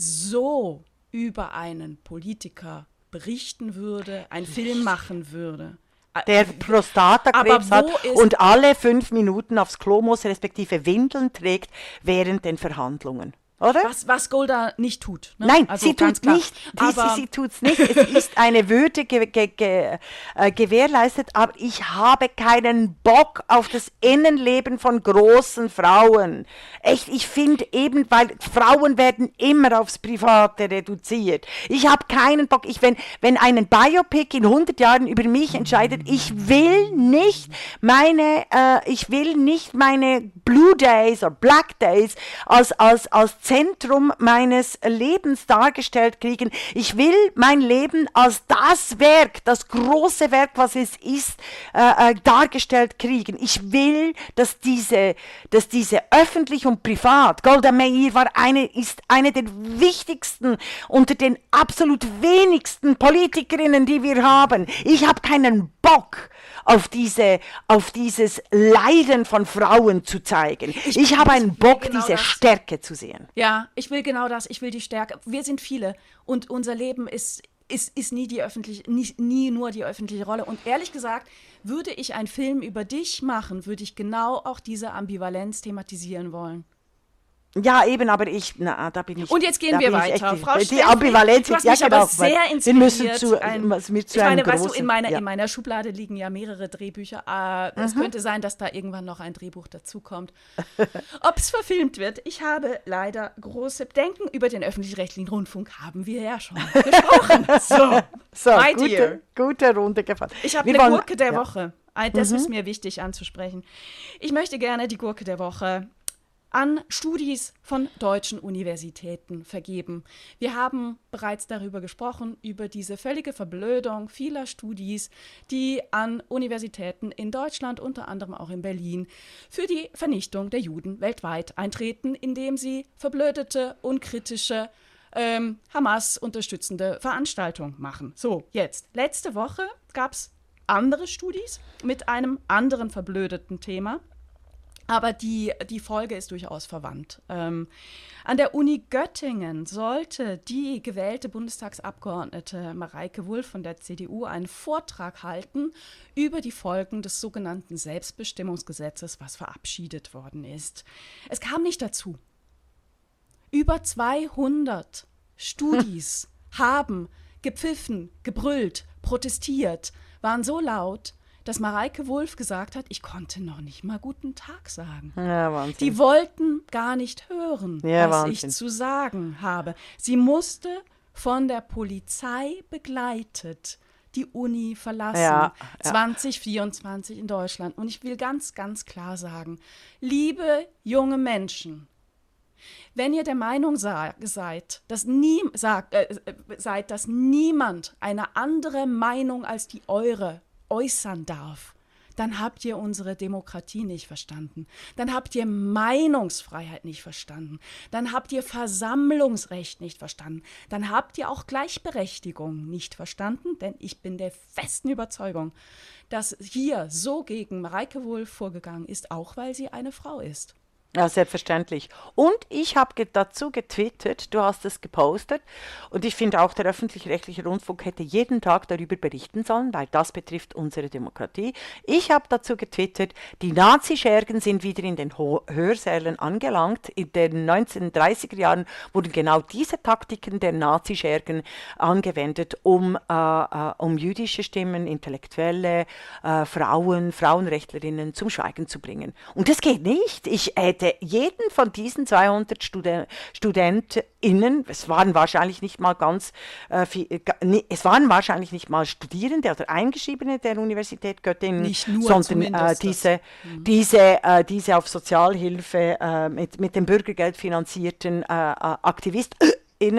so über einen Politiker berichten würde, einen Film machen würde. Der Prostatakrebs Aber hat wo ist- und alle fünf Minuten aufs Klo muss, respektive Windeln trägt während den Verhandlungen. Oder? Was, was Golda nicht tut. Ne? Nein, Also sie ganz tut klar. nicht, Aber sie, sie tut's nicht. Es ist eine Würde ge, ge, ge, äh, gewährleistet, aber ich habe keinen Bock auf das Innenleben von großen Frauen. Echt, ich finde eben, weil Frauen werden immer aufs Private reduziert. Ich habe keinen Bock. Ich, wenn, wenn ein Biopic in hundert Jahren über mich entscheidet, ich will nicht meine, äh, ich will nicht meine Blue Days oder Black Days als, als, als Zentrum meines Lebens dargestellt kriegen. Ich will mein Leben als das Werk, das große Werk, was es ist, äh, äh, dargestellt kriegen. Ich will, dass diese, dass diese öffentlich und privat, Golda Meir war eine, ist eine der wichtigsten unter den absolut wenigsten Politikerinnen, die wir haben. Ich habe keinen Bock auf diese, auf dieses Leiden von Frauen zu zeigen. Ich, ich habe einen Bock, genau diese das. Stärke zu sehen. ja, ich will genau das, ich will die Stärke. Wir sind viele und unser Leben ist, ist, ist nie, die öffentliche, nie, nie nur die öffentliche Rolle. Und ehrlich gesagt, würde ich einen Film über dich machen, würde ich genau auch diese Ambivalenz thematisieren wollen. Ja, eben, aber ich, na, da bin ich. Und jetzt gehen da wir bin ich weiter. echt- Frau die Stempfli, Ambivalenz du ist hast ja mich aber genau, sehr weil inspiriert. wir müssen zu, ein, was wir zu ich meine, einem weißt du, großen, in meiner, ja. in meiner Schublade liegen ja mehrere Drehbücher. Äh, es könnte sein, dass da irgendwann noch ein Drehbuch dazukommt. Ob es verfilmt wird, ich habe leider große Bedenken. Über den öffentlich-rechtlichen Rundfunk haben wir ja schon gesprochen. So, So, my gute, dear. gute Runde gefallen. Ich habe Wir eine wollen- Gurke der ja. Woche. Ein- Das ist mir wichtig anzusprechen. Ich möchte gerne die Gurke der Woche an Studis von deutschen Universitäten vergeben. Wir haben bereits darüber gesprochen, über diese völlige Verblödung vieler Studis, die an Universitäten in Deutschland, unter anderem auch in Berlin, für die Vernichtung der Juden weltweit eintreten, indem sie verblödete, unkritische, ähm, Hamas-unterstützende Veranstaltungen machen. So, jetzt. Letzte Woche gab es andere Studis mit einem anderen verblödeten Thema. Aber die, die Folge ist durchaus verwandt. Ähm, an der Uni Göttingen sollte die gewählte Bundestagsabgeordnete Mareike Wulff von der C D U einen Vortrag halten über die Folgen des sogenannten Selbstbestimmungsgesetzes, was verabschiedet worden ist. Es kam nicht dazu. Über zweihundert Studis haben gepfiffen, gebrüllt, protestiert, waren so laut, dass Mareike Wulff gesagt hat, ich konnte noch nicht mal guten Tag sagen. Ja, Wahnsinn. Die wollten gar nicht hören, Ja, was Wahnsinn. ich zu sagen habe. Sie musste von der Polizei begleitet die Uni verlassen, Ja, ja. zwanzig vierundzwanzig in Deutschland. Und ich will ganz, ganz klar sagen, liebe junge Menschen, wenn ihr der Meinung sa- seid, dass, nie, sagt, äh, äh, seid, dass niemand eine andere Meinung als die eure äußern darf, dann habt ihr unsere Demokratie nicht verstanden. Dann habt ihr Meinungsfreiheit nicht verstanden. Dann habt ihr Versammlungsrecht nicht verstanden. Dann habt ihr auch Gleichberechtigung nicht verstanden, denn ich bin der festen Überzeugung, dass hier so gegen Mareike Wulff vorgegangen ist, auch weil sie eine Frau ist. Ja, selbstverständlich. Und ich habe ge dazu getwittert, du hast es gepostet, und ich finde auch, der öffentlich-rechtliche Rundfunk hätte jeden Tag darüber berichten sollen, weil das betrifft unsere Demokratie. Ich habe dazu getwittert, die Nazischergen sind wieder in den Ho Hörsälen angelangt. In den neunzehnhundertdreißiger Jahren wurden genau diese Taktiken der Nazischergen angewendet, um, äh, äh, um jüdische Stimmen, Intellektuelle, äh, Frauen, Frauenrechtlerinnen zum Schweigen zu bringen. Und das geht nicht. Ich hätte jeden von diesen zweihundert Studen StudentInnen, es waren wahrscheinlich nicht mal ganz, äh, viel, äh, es waren wahrscheinlich nicht mal Studierende oder Eingeschriebene der Universität Göttingen, nicht nur, sondern äh, diese, mhm. diese, äh, diese auf Sozialhilfe äh, mit, mit dem Bürgergeld finanzierten äh, AktivistInnen.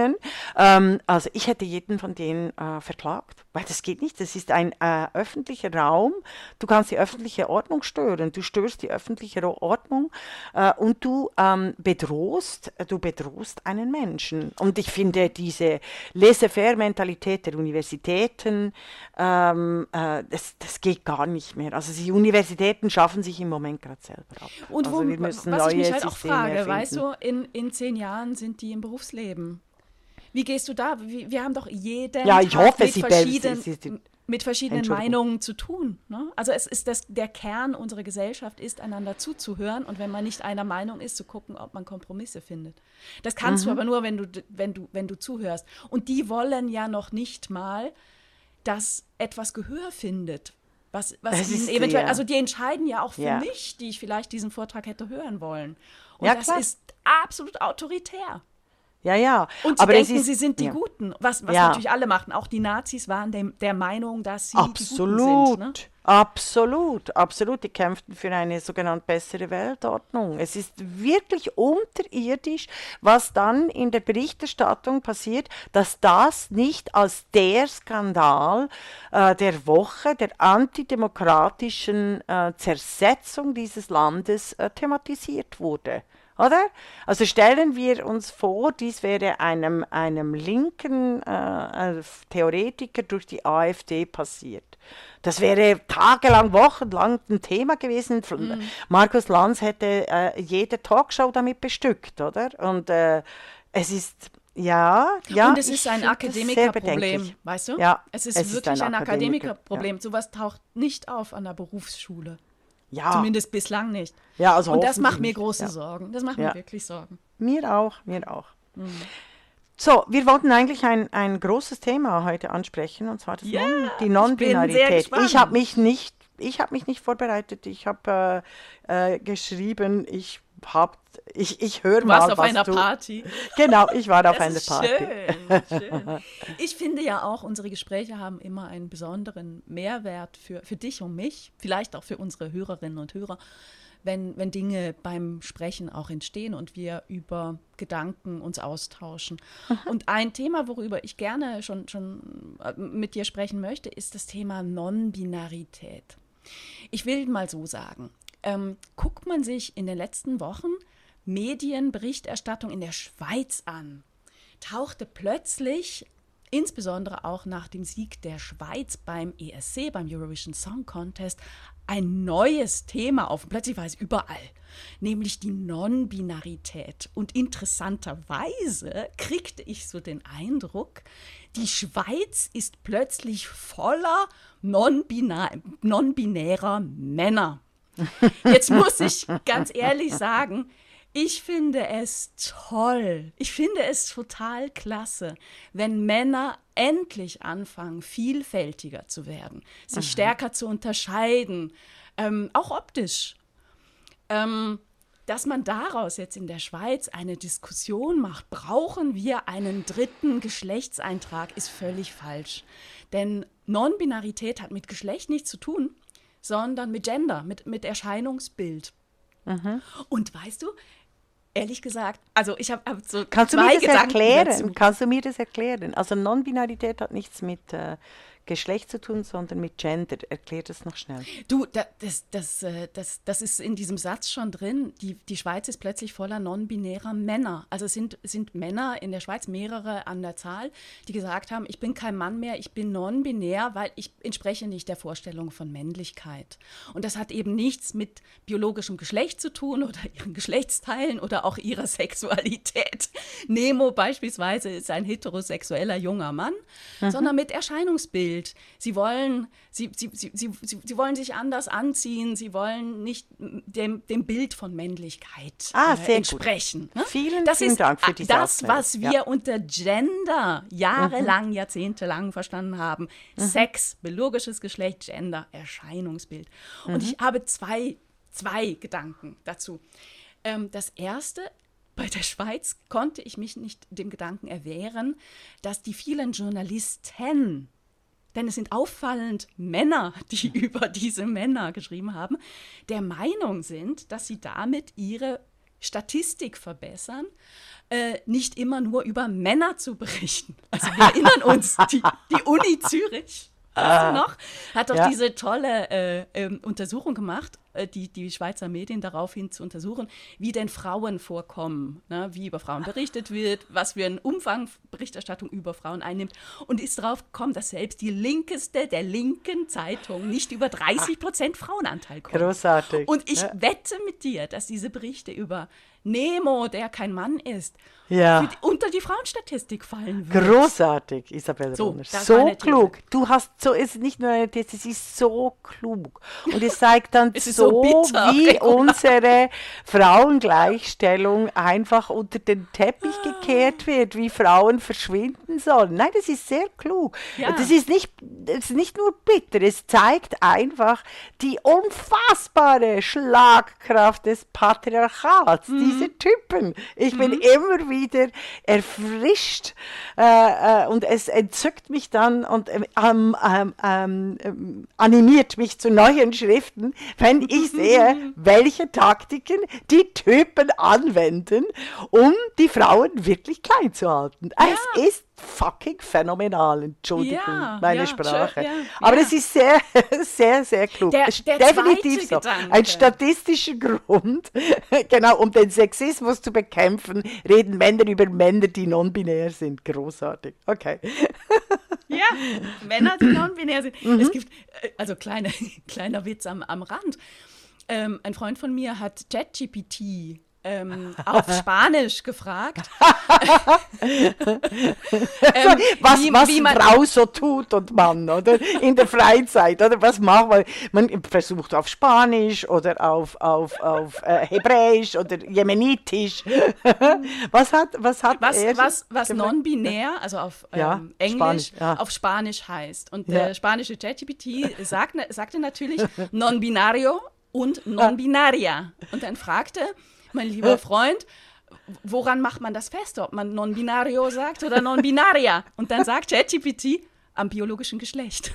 Ähm, also ich hätte jeden von denen äh, verklagt, weil das geht nicht. Das ist ein äh, öffentlicher Raum. Du kannst die öffentliche Ordnung stören. Du störst die öffentliche Ordnung äh, und du ähm, bedrohst, du bedrohst einen Menschen. Und ich finde diese Laissez-faire-Mentalität der Universitäten, ähm, äh, das, das geht gar nicht mehr. Also die Universitäten schaffen sich im Moment gerade selber ab. Und wo, also wir müssen was neue ich mich halt auch Systeme frage, erfinden. weißt du, in, in zehn Jahren sind die im Berufsleben. Wie gehst du da? Wir, wir haben doch jeden ja, ich Tag hoffe, mit, Sie verschieden, Sie, Sie, mit verschiedenen Meinungen zu tun. Ne? Also es ist das, der Kern unserer Gesellschaft ist, einander zuzuhören und wenn man nicht einer Meinung ist, zu gucken, ob man Kompromisse findet. Das kannst mhm. du aber nur, wenn du, wenn, du, wenn du zuhörst. Und die wollen ja noch nicht mal, dass etwas Gehör findet. Was, was ihnen eventuell, ja. Also die entscheiden ja auch für ja. mich, die ich vielleicht diesen Vortrag hätte hören wollen. Und ja, das klar. ist absolut autoritär. Ja, ja. Und sie aber denken, ist, sie sind die ja. Guten, was, was ja. natürlich alle machen. Auch die Nazis waren de, der Meinung, dass sie absolut, die Guten sind. Ne? Absolut, absolut. Die kämpften für eine sogenannte bessere Weltordnung. Es ist wirklich unterirdisch, was dann in der Berichterstattung passiert, dass das nicht als der Skandal äh, der Woche, der antidemokratischen äh, Zersetzung dieses Landes äh, thematisiert wurde. Oder? Also stellen wir uns vor, dies wäre einem, einem linken äh, Theoretiker durch die AfD passiert. Das wäre tagelang, wochenlang ein Thema gewesen. Mhm. Markus Lanz hätte äh, jede Talkshow damit bestückt, oder? Und äh, es ist... Ja, ja. Und es ist ein Akademikerproblem, weißt du? Ja, es ist es wirklich ist ein, ein Akademikerproblem. Ja. Sowas taucht nicht auf an der Berufsschule. Ja. Zumindest bislang nicht. Ja, also und das macht mir große ja. Sorgen. Das macht ja. mir wirklich Sorgen. Mir auch, mir auch. Mhm. So, wir wollten eigentlich ein, ein großes Thema heute ansprechen, und zwar das ja, non, die Non-Binarität. Ich, ich habe mich nicht, ich habe mich nicht vorbereitet. Ich habe äh, äh, geschrieben, ich habe Ich, ich höre mal, warst auf was einer du... Party. Genau, ich war auf das einer ist Party. Schön, schön. Ich finde ja auch, unsere Gespräche haben immer einen besonderen Mehrwert für, für dich und mich, vielleicht auch für unsere Hörerinnen und Hörer, wenn, wenn Dinge beim Sprechen auch entstehen und wir über Gedanken uns austauschen. Mhm. Und ein Thema, worüber ich gerne schon, schon mit dir sprechen möchte, ist das Thema Non-Binarität. Ich will mal so sagen, ähm, guckt man sich in den letzten Wochen Medienberichterstattung in der Schweiz an, tauchte plötzlich, insbesondere auch nach dem Sieg der Schweiz beim E S C, beim Eurovision Song Contest, ein neues Thema auf. Plötzlich war es überall, nämlich die Non-Binarität. Und interessanterweise kriegte ich so den Eindruck, die Schweiz ist plötzlich voller non-binä- non-binärer Männer. Jetzt muss ich ganz ehrlich sagen, ich finde es toll, ich finde es total klasse, wenn Männer endlich anfangen, vielfältiger zu werden, sich Aha. stärker zu unterscheiden, ähm, auch optisch. Ähm, dass man daraus jetzt in der Schweiz eine Diskussion macht, brauchen wir einen dritten Geschlechtseintrag, ist völlig falsch. Denn Non-Binarität hat mit Geschlecht nichts zu tun, sondern mit Gender, mit, mit Erscheinungsbild. Mhm. Und weißt du, ehrlich gesagt, also ich habe hab so Kannst zwei du mir das Gedanken erklären? dazu. Kannst du mir das erklären? Also Non-Binarität hat nichts mit äh, Geschlecht zu tun, sondern mit Gender. Erklär das noch schnell. Du, da, das, das, äh, das, das ist in diesem Satz schon drin. Die, die Schweiz ist plötzlich voller non-binärer Männer. Also es sind, sind Männer in der Schweiz, mehrere an der Zahl, die gesagt haben, ich bin kein Mann mehr, ich bin non-binär, weil ich entspreche nicht der Vorstellung von Männlichkeit. Und das hat eben nichts mit biologischem Geschlecht zu tun oder ihren Geschlechtsteilen oder auch ihrer Sexualität. Nemo beispielsweise ist ein heterosexueller junger Mann, mhm. sondern mit Erscheinungsbild. Sie wollen, sie, sie, sie, sie, sie, sie wollen sich anders anziehen, sie wollen nicht dem, dem Bild von Männlichkeit ah, äh, entsprechen. Ne? Vielen, das vielen ist Dank für diese das, Aufklärung. was wir ja. unter Gender jahrelang, mhm. jahrzehntelang verstanden haben. Mhm. Sex, biologisches Geschlecht, Gender, Erscheinungsbild. Und mhm. ich habe zwei, zwei Gedanken dazu. Ähm, das erste, bei der Schweiz konnte ich mich nicht dem Gedanken erwehren, dass die vielen Journalisten, denn es sind auffallend Männer, die über diese Männer geschrieben haben, der Meinung sind, dass sie damit ihre Statistik verbessern, äh, nicht immer nur über Männer zu berichten. Also wir erinnern uns, die, die Uni Zürich, weißt du noch, hat doch ja. diese tolle äh, äh, Untersuchung gemacht, äh, die, die Schweizer Medien daraufhin zu untersuchen, wie denn Frauen vorkommen, ne? Wie über Frauen berichtet wird, was für einen Umfang Berichterstattung über Frauen einnimmt und ist darauf gekommen, dass selbst die linkeste der linken Zeitung nicht über dreißig Prozent Frauenanteil kommt. Großartig. Und ich ja. wette mit dir, dass diese Berichte über Nemo, der kein Mann ist, ja. für die, unter die Frauenstatistik fallen wird. Großartig, Isabel so, Rohner. So klug. Du hast so, es ist nicht nur eine These, es ist so klug. Und es zeigt dann es so, so bitter, wie Regula. unsere Frauengleichstellung einfach unter den Teppich gekehrt wird, wie Frauen verschwinden sollen. Nein, das ist sehr klug. Ja. Das ist nicht, das ist nicht nur bitter, es zeigt einfach die unfassbare Schlagkraft des Patriarchats, mhm. diese Typen. Ich mhm. bin immer wieder erfrischt äh, äh, und es entzückt mich dann und ähm, ähm, ähm, animiert mich zu neuen Schriften, wenn ich sehe, welche Taktiken die Typen anwenden, um die Frauen wirklich klein zu halten. Ja. Es ist fucking phänomenal, Entschuldigung, ja, meine ja, Sprache. Ja, Aber ja. es ist sehr, sehr, sehr klug. Der, der definitiv so. Gedanke. Ein statistischer Grund, genau, um den Sexismus zu bekämpfen, reden Männer über Männer, die non-binär sind. Großartig. Okay. Ja, Männer, die non-binär sind. Mhm. Es gibt, also kleine, kleiner Witz am, am Rand. Ähm, ein Freund von mir hat ChatGPT ähm, auf Spanisch gefragt. ähm, was wie, was wie man, Frau so tut und Mann, oder? In der Freizeit, oder? Was macht man? Man versucht auf Spanisch oder auf, auf, auf äh, Hebräisch oder Jemenitisch. was hat, was hat was, er was, was non-binär, also auf ähm, ja, Englisch, Spanisch, ja. auf Spanisch heißt. Und ja. der spanische ChatGPT sagt, sagte natürlich non-binario und non-binaria. Und dann fragte mein lieber Freund, woran macht man das fest, ob man non-binario sagt oder non-binaria? Und dann sagt ChatGPT, am biologischen Geschlecht.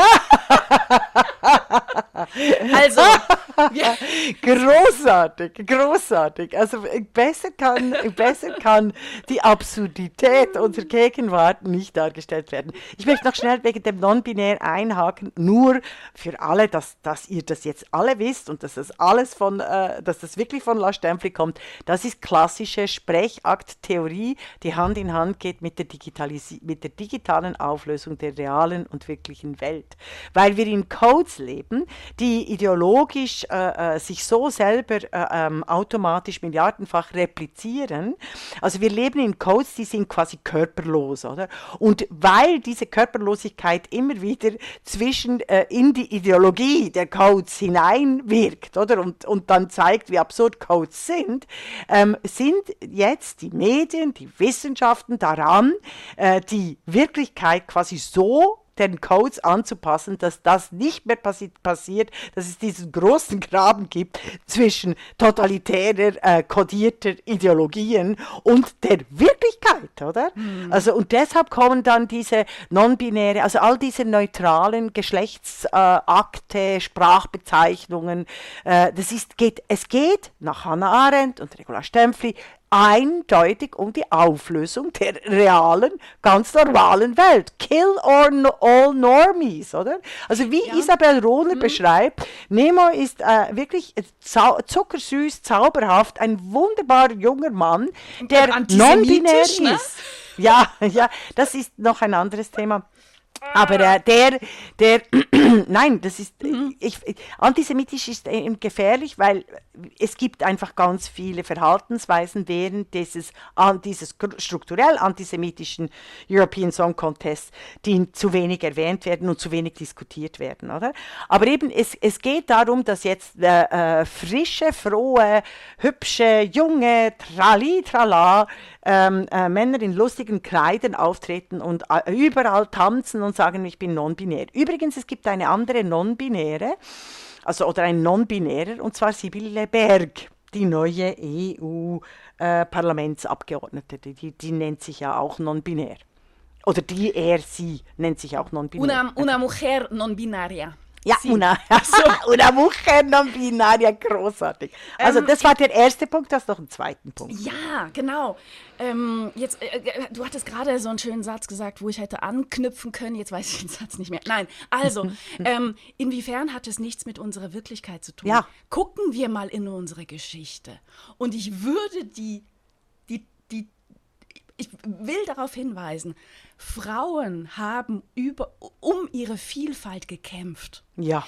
Also, ja. großartig, großartig. Also besser kann, besser kann die Absurdität unserer Gegenwart nicht dargestellt werden. Ich möchte noch schnell wegen dem Non-Binär einhaken, nur für alle, dass, dass ihr das jetzt alle wisst und dass das alles von, äh, dass das wirklich von La Stempfli kommt. Das ist klassische Sprechakttheorie, die Hand in Hand geht mit der, Digitalis- mit der digitalen Auflösung der realen und wirklichen Welt. Weil wir in Codes leben, die ideologisch äh, äh, sich so selber äh, ähm, automatisch milliardenfach replizieren. Also wir leben in Codes, die sind quasi körperlos, oder? Und weil diese Körperlosigkeit immer wieder zwischen äh, in die Ideologie der Codes hineinwirkt, oder? Und, und dann zeigt, wie absurd Codes sind, ähm, sind jetzt die Medien, die Wissenschaften daran, äh, die Wirklichkeit quasi so den Codes anzupassen, dass das nicht mehr passi- passiert, dass es diesen großen Graben gibt zwischen totalitärer, äh, kodierter Ideologien und der Wirklichkeit, oder? Mhm. Also, und deshalb kommen dann diese non-binäre, also all diese neutralen Geschlechtsakte, äh, Sprachbezeichnungen, äh, das ist, geht, es geht nach Hannah Arendt und Regula Stempfli eindeutig um die Auflösung der realen, ganz normalen Welt. Kill or no, all normies, oder? Also wie ja. Isabel Rohler mhm. beschreibt, Nemo ist äh, wirklich zau- zuckersüß, zauberhaft, ein wunderbarer junger Mann, der non-binär ist. Ne? Ja, ja, das ist noch ein anderes Thema. Aber äh, der, der, nein, das ist, mhm. ich, antisemitisch ist äh, gefährlich, weil es gibt einfach ganz viele Verhaltensweisen während dieses, an, dieses strukturell antisemitischen European Song Contest, die zu wenig erwähnt werden und zu wenig diskutiert werden, oder? Aber eben, es, es geht darum, dass jetzt äh, äh, frische, frohe, hübsche, junge, trali, trala, ähm, äh, Männer in lustigen Kleidern auftreten und äh, überall tanzen und sagen, ich bin non-binär. Übrigens, es gibt eine andere Non-Binäre, also oder ein Non-Binärer, und zwar Sibylle Berg, die neue E U-Parlamentsabgeordnete. Äh, die, die nennt sich ja auch non-binär. Oder die, er, sie nennt sich auch non-binär. Una, una mujer non-binaria. Ja, Sie. una, una mujer non-binaria, großartig. Also ähm, das war der erste Punkt, du hast noch einen zweiten Punkt. Ja, genau. Ähm, jetzt, äh, du hattest gerade so einen schönen Satz gesagt, wo ich hätte anknüpfen können, jetzt weiß ich den Satz nicht mehr. Nein, also, ähm, inwiefern hat es nichts mit unserer Wirklichkeit zu tun? Ja. Gucken wir mal in unsere Geschichte. Und ich würde die, die, die, ich will darauf hinweisen, Frauen haben über, um ihre Vielfalt gekämpft. Ja.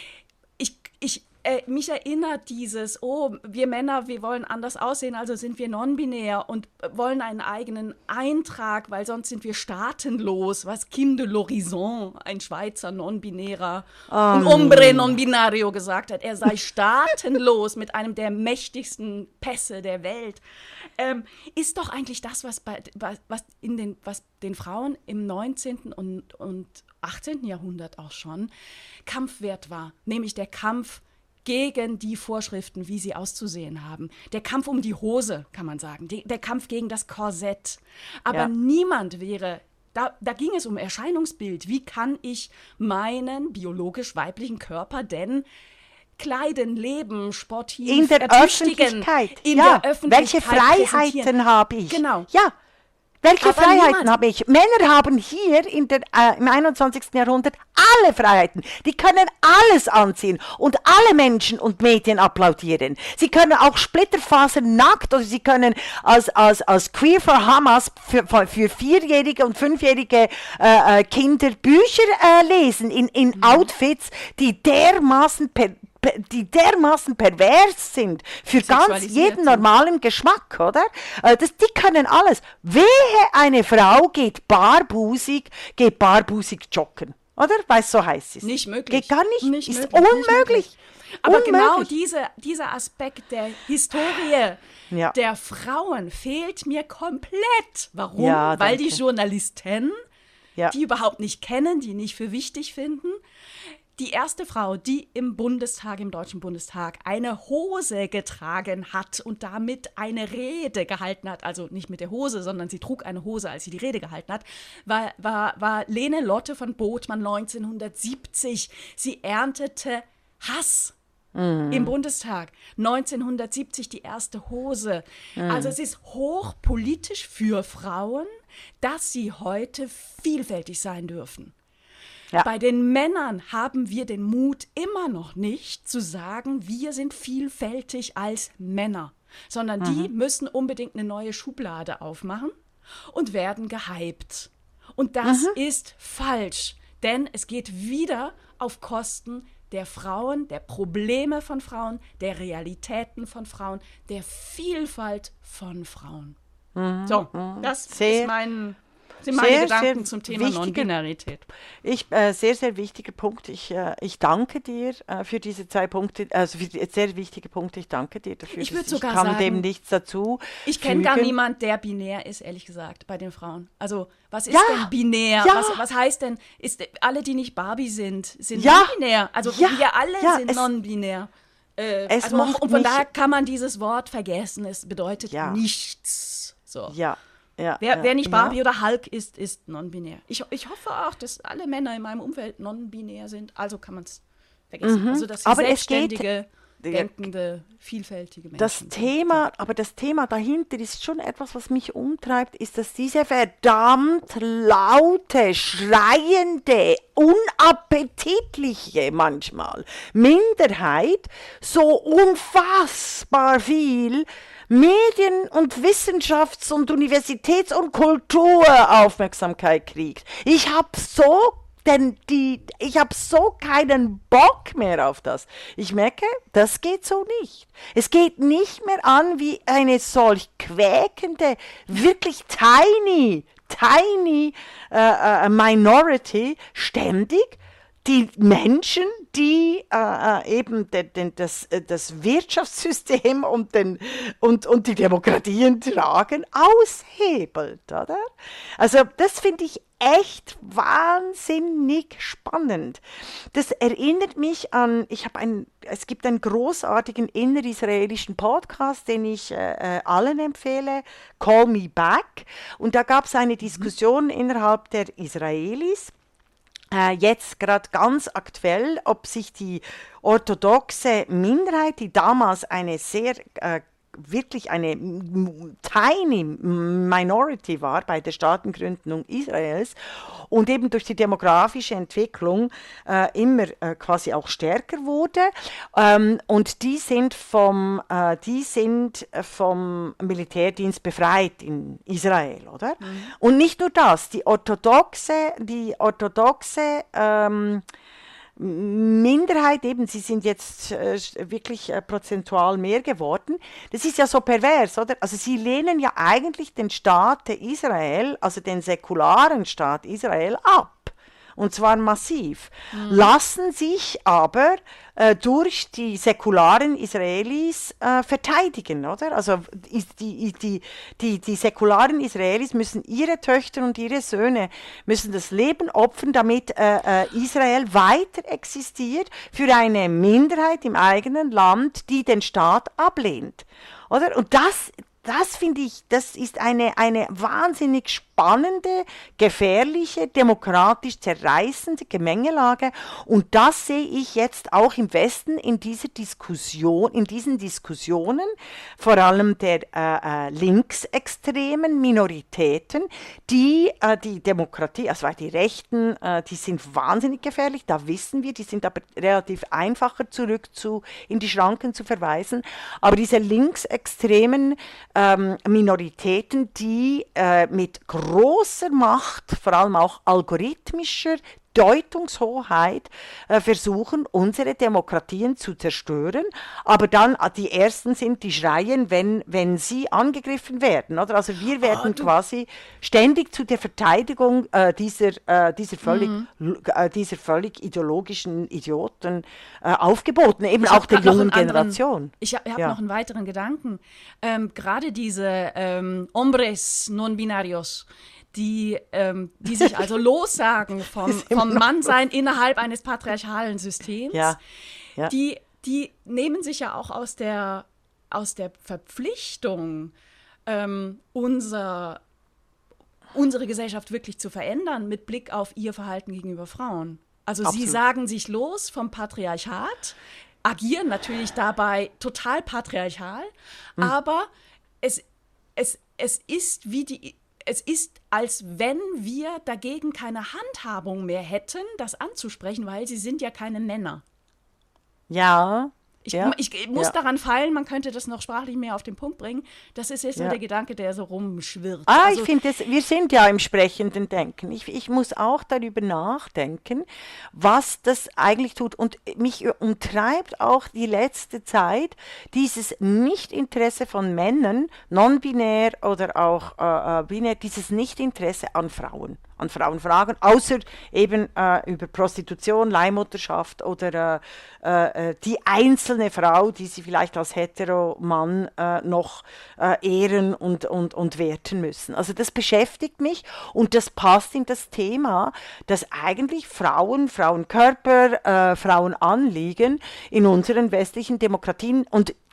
Ich, ich, äh, mich erinnert dieses, oh, wir Männer, wir wollen anders aussehen, also sind wir non-binär und wollen einen eigenen Eintrag, weil sonst sind wir staatenlos, was Kim de l'Horizon, ein Schweizer non-binärer, um. ein Hombre non-binario gesagt hat. Er sei staatenlos mit einem der mächtigsten Pässe der Welt. Ähm, ist doch eigentlich das, was, bei, was, in den, was den Frauen im neunzehnten und, und achtzehnten Jahrhundert auch schon Kampfwert war, nämlich der Kampf gegen die Vorschriften, wie sie auszusehen haben. Der Kampf um die Hose, kann man sagen, die, der Kampf gegen das Korsett. Aber ja. niemand wäre, da, da ging es um Erscheinungsbild. Wie kann ich meinen biologisch weiblichen Körper denn kleiden, leben, sportiv, in der Öffentlichkeit. In ja. der Öffentlichkeit. Welche Freiheiten habe ich? Genau. Ja. Welche Aber Freiheiten niemand. habe ich? Männer haben hier in der, äh, im einundzwanzigsten Jahrhundert alle Freiheiten. Die können alles anziehen und alle Menschen und Medien applaudieren. Sie können auch Splitterfasern nackt oder sie können als, als, als Queer for Hamas für, für vierjährige und fünfjährige äh, Kinder Bücher äh, lesen in, in mhm. Outfits, die dermaßen per die dermaßen pervers sind für ganz jeden normalen Geschmack, oder? Das, die können alles. Wehe, eine Frau geht barbusig, geht barbusig joggen, oder? Weil es so heiß ist. Nicht möglich. Geht gar nicht. nicht ist möglich, unmöglich. Nicht möglich. Aber unmöglich. genau diese, dieser Aspekt der Historie ja. der Frauen fehlt mir komplett. Warum? Ja, Weil die Journalisten, ja. die überhaupt nicht kennen, die nicht für wichtig finden, die erste Frau, die im Bundestag, im Deutschen Bundestag, eine Hose getragen hat und damit eine Rede gehalten hat, also nicht mit der Hose, sondern sie trug eine Hose, als sie die Rede gehalten hat, war, war, war Lene Lotte von Bothmann neunzehnhundertsiebzig. Sie erntete Hass mhm. im Bundestag. neunzehnhundertsiebzig die erste Hose. Mhm. Also es ist hochpolitisch für Frauen, dass sie heute vielfältig sein dürfen. Ja. Bei den Männern haben wir den Mut immer noch nicht zu sagen, wir sind vielfältig als Männer, sondern mhm. die müssen unbedingt eine neue Schublade aufmachen und werden gehypt. Und das mhm. ist falsch, denn es geht wieder auf Kosten der Frauen, der Probleme von Frauen, der Realitäten von Frauen, der Vielfalt von Frauen. Mhm. So, das Sehr. ist mein... sind meine sehr, Gedanken sehr zum Thema Non-Binarität. Ich, äh, sehr, sehr wichtiger Punkt. Ich, äh, ich danke dir äh, für diese zwei Punkte, also für die, sehr wichtige Punkte. Ich danke dir dafür. Ich würde sogar ich kann sagen, dem nichts dazu. Ich kenne gar niemanden, der binär ist, ehrlich gesagt, bei den Frauen. Also, was ist ja, denn binär? Ja. Was, was heißt denn, ist, alle, die nicht Barbie sind, sind ja. non-binär? Also, ja. wir alle ja, sind non-binär. Äh, es also, macht und von mich, daher kann man dieses Wort vergessen. Es bedeutet ja. nichts. So. Ja. Ja, wer, ja, wer nicht Barbie ja. oder Hulk ist, ist non-binär. Ich, ich hoffe auch, dass alle Männer in meinem Umfeld non-binär sind. Also kann man es vergessen. Mhm. Also, dass sie Aber selbstständige... es geht, denkende, vielfältige Menschen. Das Thema, aber das Thema dahinter ist schon etwas, was mich umtreibt, ist, dass diese verdammt laute, schreiende, unappetitliche manchmal Minderheit so unfassbar viel Medien- und Wissenschafts- und Universitäts- und Kulturaufmerksamkeit kriegt. Ich habe so Denn die, ich habe so keinen Bock mehr auf das. Ich merke, das geht so nicht. Es geht nicht mehr an wie eine solch quäkende, wirklich tiny, tiny äh, äh, Minority ständig die Menschen, die äh, eben de, de, das, das Wirtschaftssystem und, den, und, und die Demokratien tragen, aushebelt, oder? Also das finde ich echt wahnsinnig spannend. Das erinnert mich an, ich habe ein, es gibt einen großartigen innerisraelischen Podcast, den ich äh, allen empfehle, Call Me Back. Und da gab es eine Diskussion innerhalb der Israelis, äh, jetzt gerade ganz aktuell, ob sich die orthodoxe Minderheit, die damals eine sehr äh, wirklich eine tiny Minority war bei der Staatengründung Israels und eben durch die demografische Entwicklung äh, immer äh, quasi auch stärker wurde. Ähm, und die sind vom, äh, die sind vom Militärdienst befreit in Israel, oder? Mhm. Und nicht nur das, die orthodoxe, die orthodoxe ähm, Minderheit, eben, sie sind jetzt äh, wirklich äh, prozentual mehr geworden. Das ist ja so pervers, oder? Also sie lehnen ja eigentlich den Staat Israel, also den säkularen Staat Israel, ab. Und zwar massiv. Mhm. Lassen sich aber äh, durch die säkularen Israelis äh, verteidigen, oder? Also die, die, die, die säkularen Israelis müssen ihre Töchter und ihre Söhne, müssen das Leben opfern, damit äh, äh, Israel weiter existiert für eine Minderheit im eigenen Land, die den Staat ablehnt, oder? Und das Das finde ich, das ist eine, eine wahnsinnig spannende, gefährliche, demokratisch zerreißende Gemengelage. Und das sehe ich jetzt auch im Westen in dieser Diskussion, in diesen Diskussionen, vor allem der äh, äh, linksextremen Minoritäten, die äh, die Demokratie, also die Rechten, äh, die sind wahnsinnig gefährlich, da wissen wir, die sind aber relativ einfacher zurück zu, in die Schranken zu verweisen. Aber diese linksextremen Ähm, Minoritäten, die äh, mit großer Macht, vor allem auch algorithmischer Deutungshoheit äh, versuchen, unsere Demokratien zu zerstören, aber dann äh, die Ersten sind, die schreien, wenn, wenn sie angegriffen werden. Oder? Also wir werden oh, quasi ständig zu der Verteidigung äh, dieser, äh, dieser, völlig, mhm. äh, dieser völlig ideologischen Idioten äh, aufgeboten, eben ich auch der jungen Generation. Anderen, ich habe hab ja. noch einen weiteren Gedanken. Ähm, gerade diese ähm, Hombres non binarios, Die, ähm, die sich also lossagen vom, vom Mannsein innerhalb eines patriarchalen Systems, ja, ja. Die, die nehmen sich ja auch aus der, aus der Verpflichtung, ähm, unser, unsere Gesellschaft wirklich zu verändern mit Blick auf ihr Verhalten gegenüber Frauen. Also Absolut. Sie sagen sich los vom Patriarchat, agieren natürlich dabei total patriarchal, hm. aber es, es, es ist wie die... Es ist, als wenn wir dagegen keine Handhabung mehr hätten, das anzusprechen, weil sie sind ja keine Männer. Ja. Ich, ja, ich, ich muss ja. daran feilen, man könnte das noch sprachlich mehr auf den Punkt bringen. Das ist jetzt ja. so der Gedanke, der so rumschwirrt. Ah, also, ich finde, wir sind ja im sprechenden Denken. Ich, ich muss auch darüber nachdenken, was das eigentlich tut. Und mich umtreibt auch die letzte Zeit dieses Nichtinteresse von Männern, non-binär oder auch äh, binär, dieses Nichtinteresse an Frauen. an Frauenfragen, außer eben äh, über Prostitution, Leihmutterschaft oder äh, äh, die einzelne Frau, die sie vielleicht als Hetero-Mann äh, noch äh, ehren und, und, und werten müssen. Also das beschäftigt mich und das passt in das Thema, dass eigentlich Frauen, Frauenkörper, äh, Frauenanliegen in unseren westlichen Demokratien und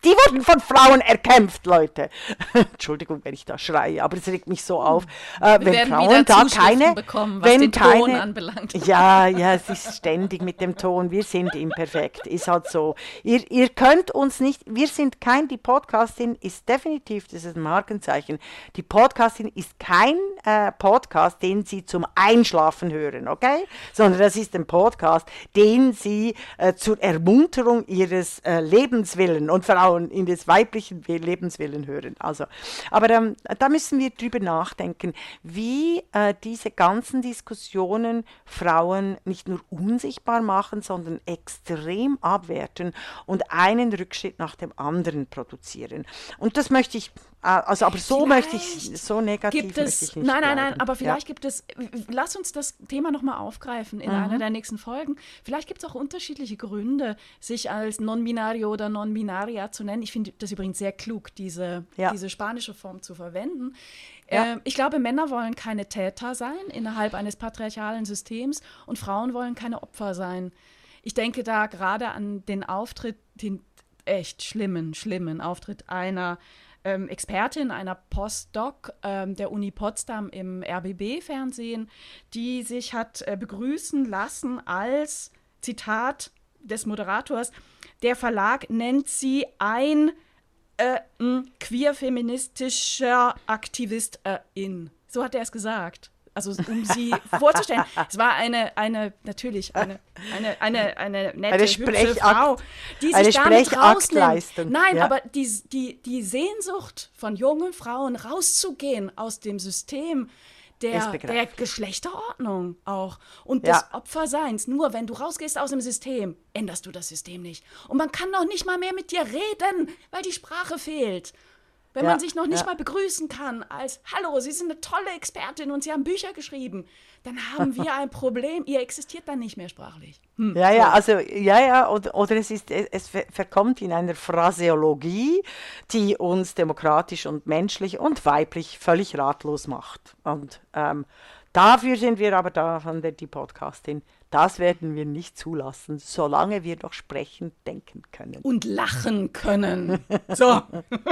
Die wurden von Frauen erkämpft, Leute. Entschuldigung, wenn ich da schreie, aber es regt mich so auf. Äh, Wir wenn werden Frauen wieder da Zuschriften keine, bekommen, was wenn den keine, Ton anbelangt. Ja, ja, es ist ständig mit dem Ton. Wir sind imperfekt, ist halt so. Ihr, ihr könnt uns nicht, wir sind kein, die Podcastin ist definitiv, das ist ein Markenzeichen, die Podcastin ist kein äh, Podcast, den Sie zum Einschlafen hören, okay? Sondern das ist ein Podcast, den Sie äh, zur Ermunterung Ihres äh, Lebenswillen und Frauen in des weiblichen Lebenswillen hören. Also, aber ähm, da müssen wir drüber nachdenken, wie äh, diese ganzen Diskussionen Frauen nicht nur unsichtbar machen, sondern extrem abwerten und einen Rückschritt nach dem anderen produzieren. Und das möchte ich, äh, also aber so Vielleicht möchte ich, so negativ gibt möchte es, ich nicht nein, nein, bleiben. nein, aber vielleicht Ja. gibt es, lass uns das Thema nochmal aufgreifen in Mhm. einer der nächsten Folgen. Vielleicht gibt es auch unterschiedliche Gründe, sich als Non-Binario oder Non-Binaria zu nennen. Ich finde das übrigens sehr klug, diese, Ja. diese spanische Form zu verwenden. Ja. Ähm, ich glaube, Männer wollen keine Täter sein innerhalb eines patriarchalen Systems und Frauen wollen keine Opfer sein. Ich denke da gerade an den Auftritt, den echt schlimmen, schlimmen Auftritt einer ähm, Expertin, einer Postdoc ähm, der Uni Potsdam im R B B-Fernsehen, die sich hat äh, begrüßen lassen als, Zitat des Moderators, der Verlag nennt sie ein äh, mh, queer-feministischer Aktivistin. So hat er es gesagt. Also um sie vorzustellen. Es war eine, eine natürlich, eine, eine, eine, eine nette, Eine hübsche Sprechakt- Frau, die eine sich damit Sprechaktleistung, rausnimmt. Nein, ja. aber die, die, die Sehnsucht von jungen Frauen rauszugehen aus dem System der, Ist der begreiflich. Geschlechterordnung auch und Ja. des Opferseins. Nur wenn du rausgehst aus dem System, änderst du das System nicht. Und man kann noch nicht mal mehr mit dir reden, weil die Sprache fehlt. Wenn Ja, man sich noch nicht ja. mal begrüßen kann als „Hallo, Sie sind eine tolle Expertin und Sie haben Bücher geschrieben“, dann haben wir ein Problem. Ihr existiert dann nicht mehr sprachlich. Hm, Ja, so. ja, also, ja, ja, oder, oder es ist, es ver- verkommt in einer Phraseologie, die uns demokratisch und menschlich und weiblich völlig ratlos macht. Und ähm, dafür sind wir aber da von der die Podcastin. Das werden wir nicht zulassen, solange wir noch sprechen, denken können. Und lachen können. So,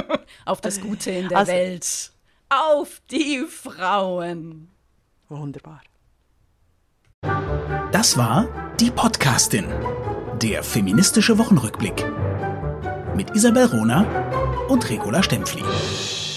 auf das Gute in der Also- Welt. Auf die Frauen. Wunderbar. Das war die Podcastin, der feministische Wochenrückblick mit Isabel Rohner und Regula Stempfli.